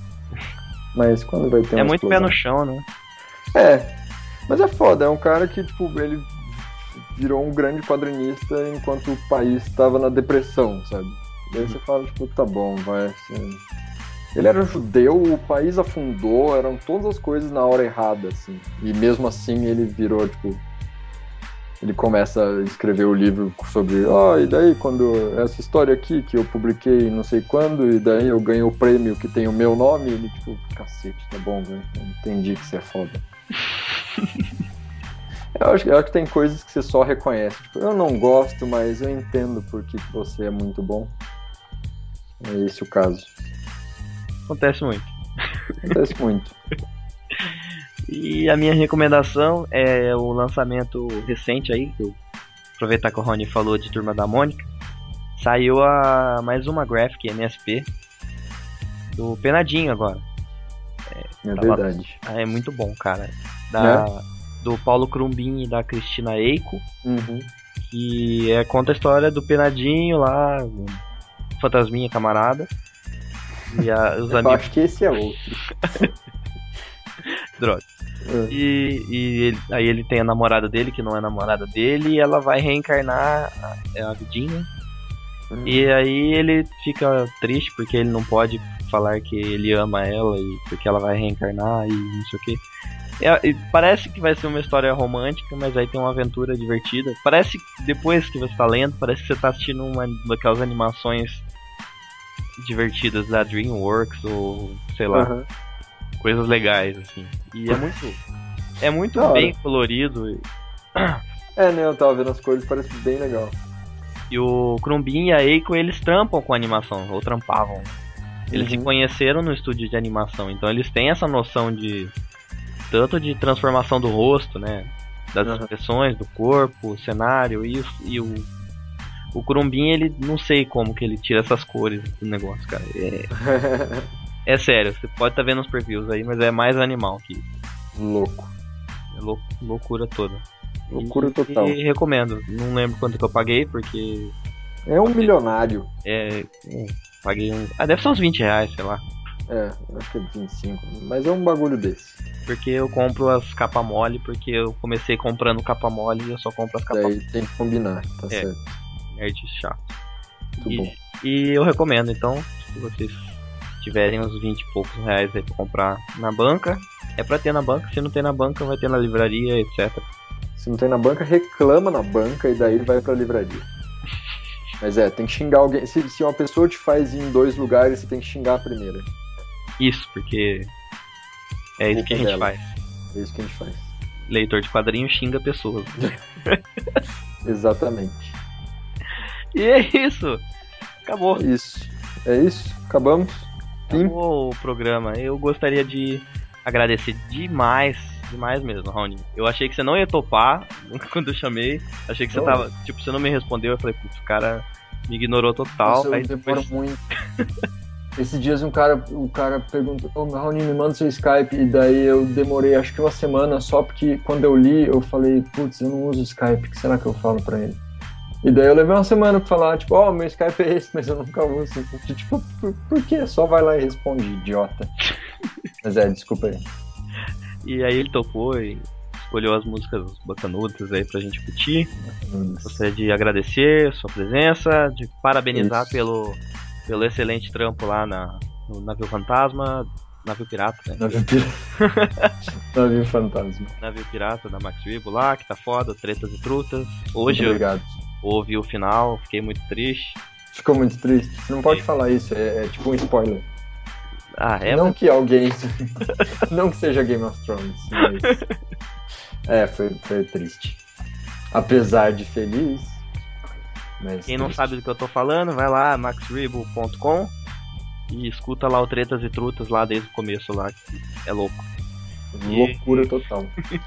Mas quando vai ter uma É muito pé explosão? no chão, né? É, mas é foda, é um cara que, tipo, ele virou um grande quadrinista enquanto o país estava na depressão, sabe? Daí você fala, tipo, tá bom, vai, assim... Ele era judeu, o país afundou, eram todas as coisas na hora errada, assim. E mesmo assim ele virou, tipo... Ele começa a escrever o livro sobre... Ó, oh, e daí quando... Essa história aqui que eu publiquei não sei quando, e daí eu ganhei o prêmio que tem o meu nome, e ele, tipo... Cacete, tá bom, velho. Entendi que você é foda. eu, acho, eu acho que tem coisas que você só reconhece. Tipo, eu não gosto, mas eu entendo porque você é muito bom. É esse o caso. Acontece muito. Acontece muito. E a minha recomendação é o lançamento recente aí, que eu aproveitar que o Rony falou de Turma da Mônica. Saiu a mais uma graphic M S P do Penadinho agora. É Tava- verdade. É muito bom, cara. Da, Do Paulo Crumbin e da Cristina Eiko, Uhum. que é, conta a história do Penadinho lá, um fantasminha camarada. E a, os Eu amigos. acho que esse é outro. Droga. É. E, e ele- aí ele tem a namorada dele, que não é namorada dele, e ela vai reencarnar, a- é a Vidinha. Hum. E aí ele fica triste porque ele não pode falar que ele ama ela e porque ela vai reencarnar e não sei o que. E parece que vai ser uma história romântica, mas aí tem uma aventura divertida. Parece que depois que você tá lendo, parece que você tá assistindo uma daquelas animações divertidas da DreamWorks ou sei lá, Aham. coisas legais assim. E é muito é muito Da hora. bem colorido. E, É, né? Eu tava vendo as cores, parece bem legal. e o Crumbin e a Eiko, eles trampam com animação, ou trampavam. Eles se Uhum. conheceram no estúdio de animação, então eles têm essa noção de tanto de transformação do rosto, né, das Uhum. expressões do corpo, o cenário e, o- e o o Crumbin, ele não sei como que ele tira essas cores do negócio, cara. É, é sério, você pode estar vendo os perfis aí, mas é mais animal que Louco. é lou- loucura toda. Loucura E- total. E recomendo. Não lembro quanto que eu paguei, porque É um milionário. é, é, paguei um, ah, deve ser uns vinte reais, sei lá. É, acho que é vinte e cinco. Mas é um bagulho desse. Porque eu compro as capa mole, porque eu comecei comprando capa mole e eu só compro as capa Daí tem que combinar, tá É. certo. nerd chato. Muito E, bom. e eu recomendo, então, se vocês tiverem uns vinte e poucos reais aí pra comprar na banca, é pra ter na banca, se não tem na banca, vai ter na livraria, etcétera. Se não tem na banca, reclama na banca e daí vai pra livraria. Mas é, tem que xingar alguém. Se, se uma pessoa te faz ir em dois lugares, você tem que xingar a primeira. Isso, porque é isso que a gente Dela. faz. É isso que a gente faz. Leitor de quadrinhos xinga pessoas. Exatamente. E é isso. Acabou. É isso. É isso. Acabamos. Fim. Acabou o programa. Eu gostaria de agradecer demais, demais mesmo, Raoni. Eu achei que você não ia topar quando eu chamei. Achei que você Oh. tava, tipo, você não me respondeu. Eu falei, putz, o cara me ignorou total. Nossa, eu Aí demoro depois, muito. Esses dias um cara, o cara perguntou, ô, Raoni, me manda seu Skype. E daí eu demorei acho que uma semana só porque quando eu li, eu falei, putz, eu não uso Skype, o que será que eu falo pra ele? E daí eu levei uma semana pra falar, tipo, ó, oh, meu Skype é esse, mas eu nunca uso. Tipo, por, por quê? Só vai lá e responde, idiota. Mas é, desculpa aí. e aí ele topou e escolheu as músicas bacanudas aí pra gente curtir. Gostaria de agradecer a sua presença, de parabenizar Isso. pelo, pelo excelente trampo lá na, no Navio Fantasma, Navio Pirata, né? Navio Pirata. Navio Fantasma. Navio Pirata da Max Rebo lá, que tá foda, tretas e trutas. Hoje Muito eu obrigado. ouvi o final, fiquei muito triste. Ficou muito triste. Você não pode Sim. falar isso, é, é tipo um spoiler. Ah, é? não mas- que alguém. Não que seja Game of Thrones, mas. É, foi, foi triste. Apesar de feliz. Mas Quem não triste. sabe do que eu tô falando, vai lá, max rebo ponto com e escuta lá o Tretas e Trutas lá desde o começo lá, que é louco. Loucura total.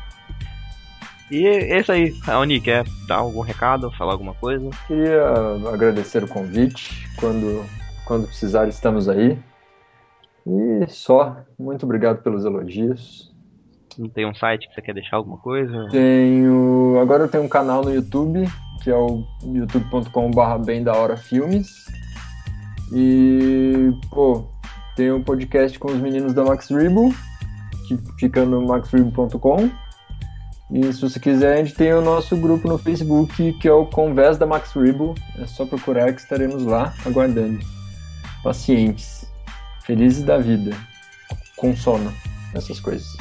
E é isso aí. Raoni, quer dar algum recado, falar alguma coisa? Queria agradecer o convite. Quando, quando precisar, estamos aí. E só. Muito obrigado pelos elogios. Não tem um site que você quer deixar alguma coisa? Tenho. Agora eu tenho um canal no YouTube, que é o youtube ponto com barra bem da hora filmes. E, pô, tem um podcast com os meninos da Max Rebo, que fica no max rebo ponto com. E se você quiser, a gente tem o nosso grupo no Facebook, que é o Convés da Max Rebo. É só procurar que estaremos lá aguardando. Pacientes. Felizes da vida. Com sono. Essas coisas.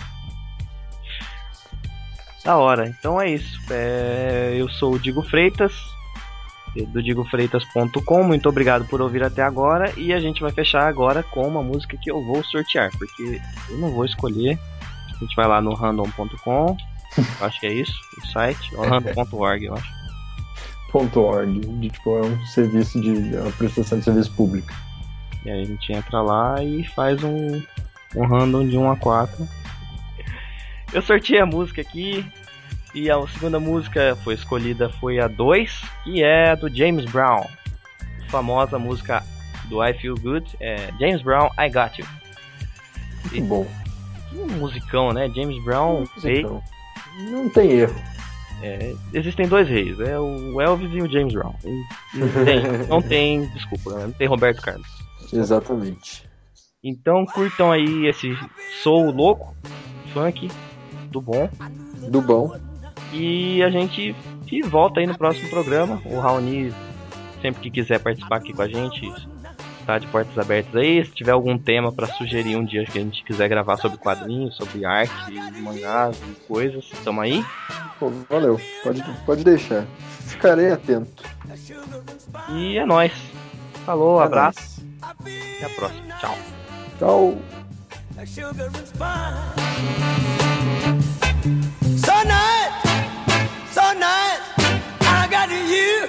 Da hora. Então é isso. É, eu sou o Digo Freitas, do digo freitas ponto com. Muito obrigado por ouvir até agora. E a gente vai fechar agora com uma música que eu vou sortear, porque eu não vou escolher. A gente vai lá no random ponto com. Eu acho que é isso, o site. Ou random ponto org, eu acho. Ponto .org. De, tipo, é um serviço de... É uma prestação de serviço público. E aí a gente entra lá e faz um, um random de um a quatro. Eu sorteei a música aqui. E a segunda música foi escolhida foi a dois, que é a do James Brown. A famosa música do I Feel Good, é James Brown, I Got You. Muito bom. Um musicão, né? James Brown, rei. Não tem erro. É, existem dois reis, é o Elvis e o James Brown. Não tem, não tem desculpa, não tem Roberto Carlos. Exatamente. Então curtam aí esse soul louco, funk, do bom. Do bom. E a gente se volta aí no próximo programa. O Raoni, sempre que quiser participar aqui com a gente, tá de portas abertas aí. Se tiver algum tema pra sugerir um dia que a gente quiser gravar sobre quadrinhos, sobre arte, mangás e coisas, tamo aí. Pô, valeu, pode, pode deixar. Ficarei atento. E é nóis. Falou, É abraço. Até a próxima. Tchau. Tchau. So nice, so nice, I got you.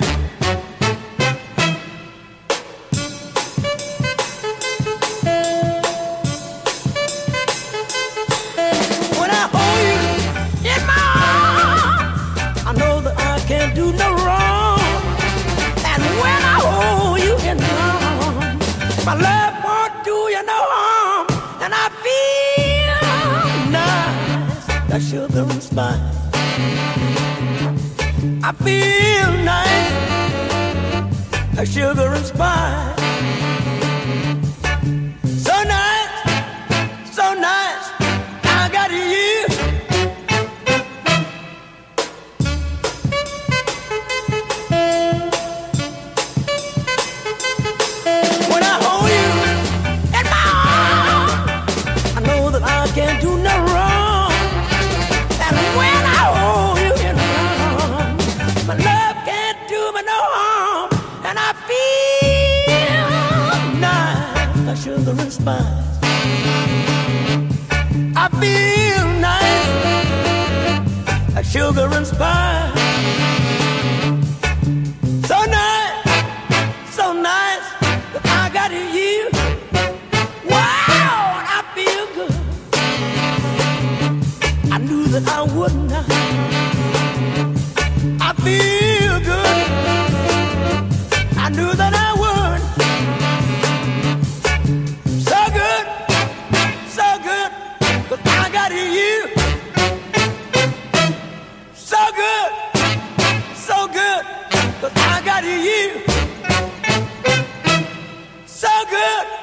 When I hold you in my arms, I know that I can't do no wrong. And when I hold you in my arms, my love won't do you no harm. And I feel nice, like sugar and spice. I feel nice, like sugar and spice. So nice, so nice, I got you. When I hold you in my arms, I know that I can't do no wrong. And when I hold you in my arms, my love can't do me no harm. And I feel nice, like sugar and spice. I feel nice, like sugar and spice. So nice, so nice, that I got you. Wow, and I feel good. I knew that I would not. I feel good. I knew that I would. So good, so good, but I got you. So good, so good, but I got you. So good.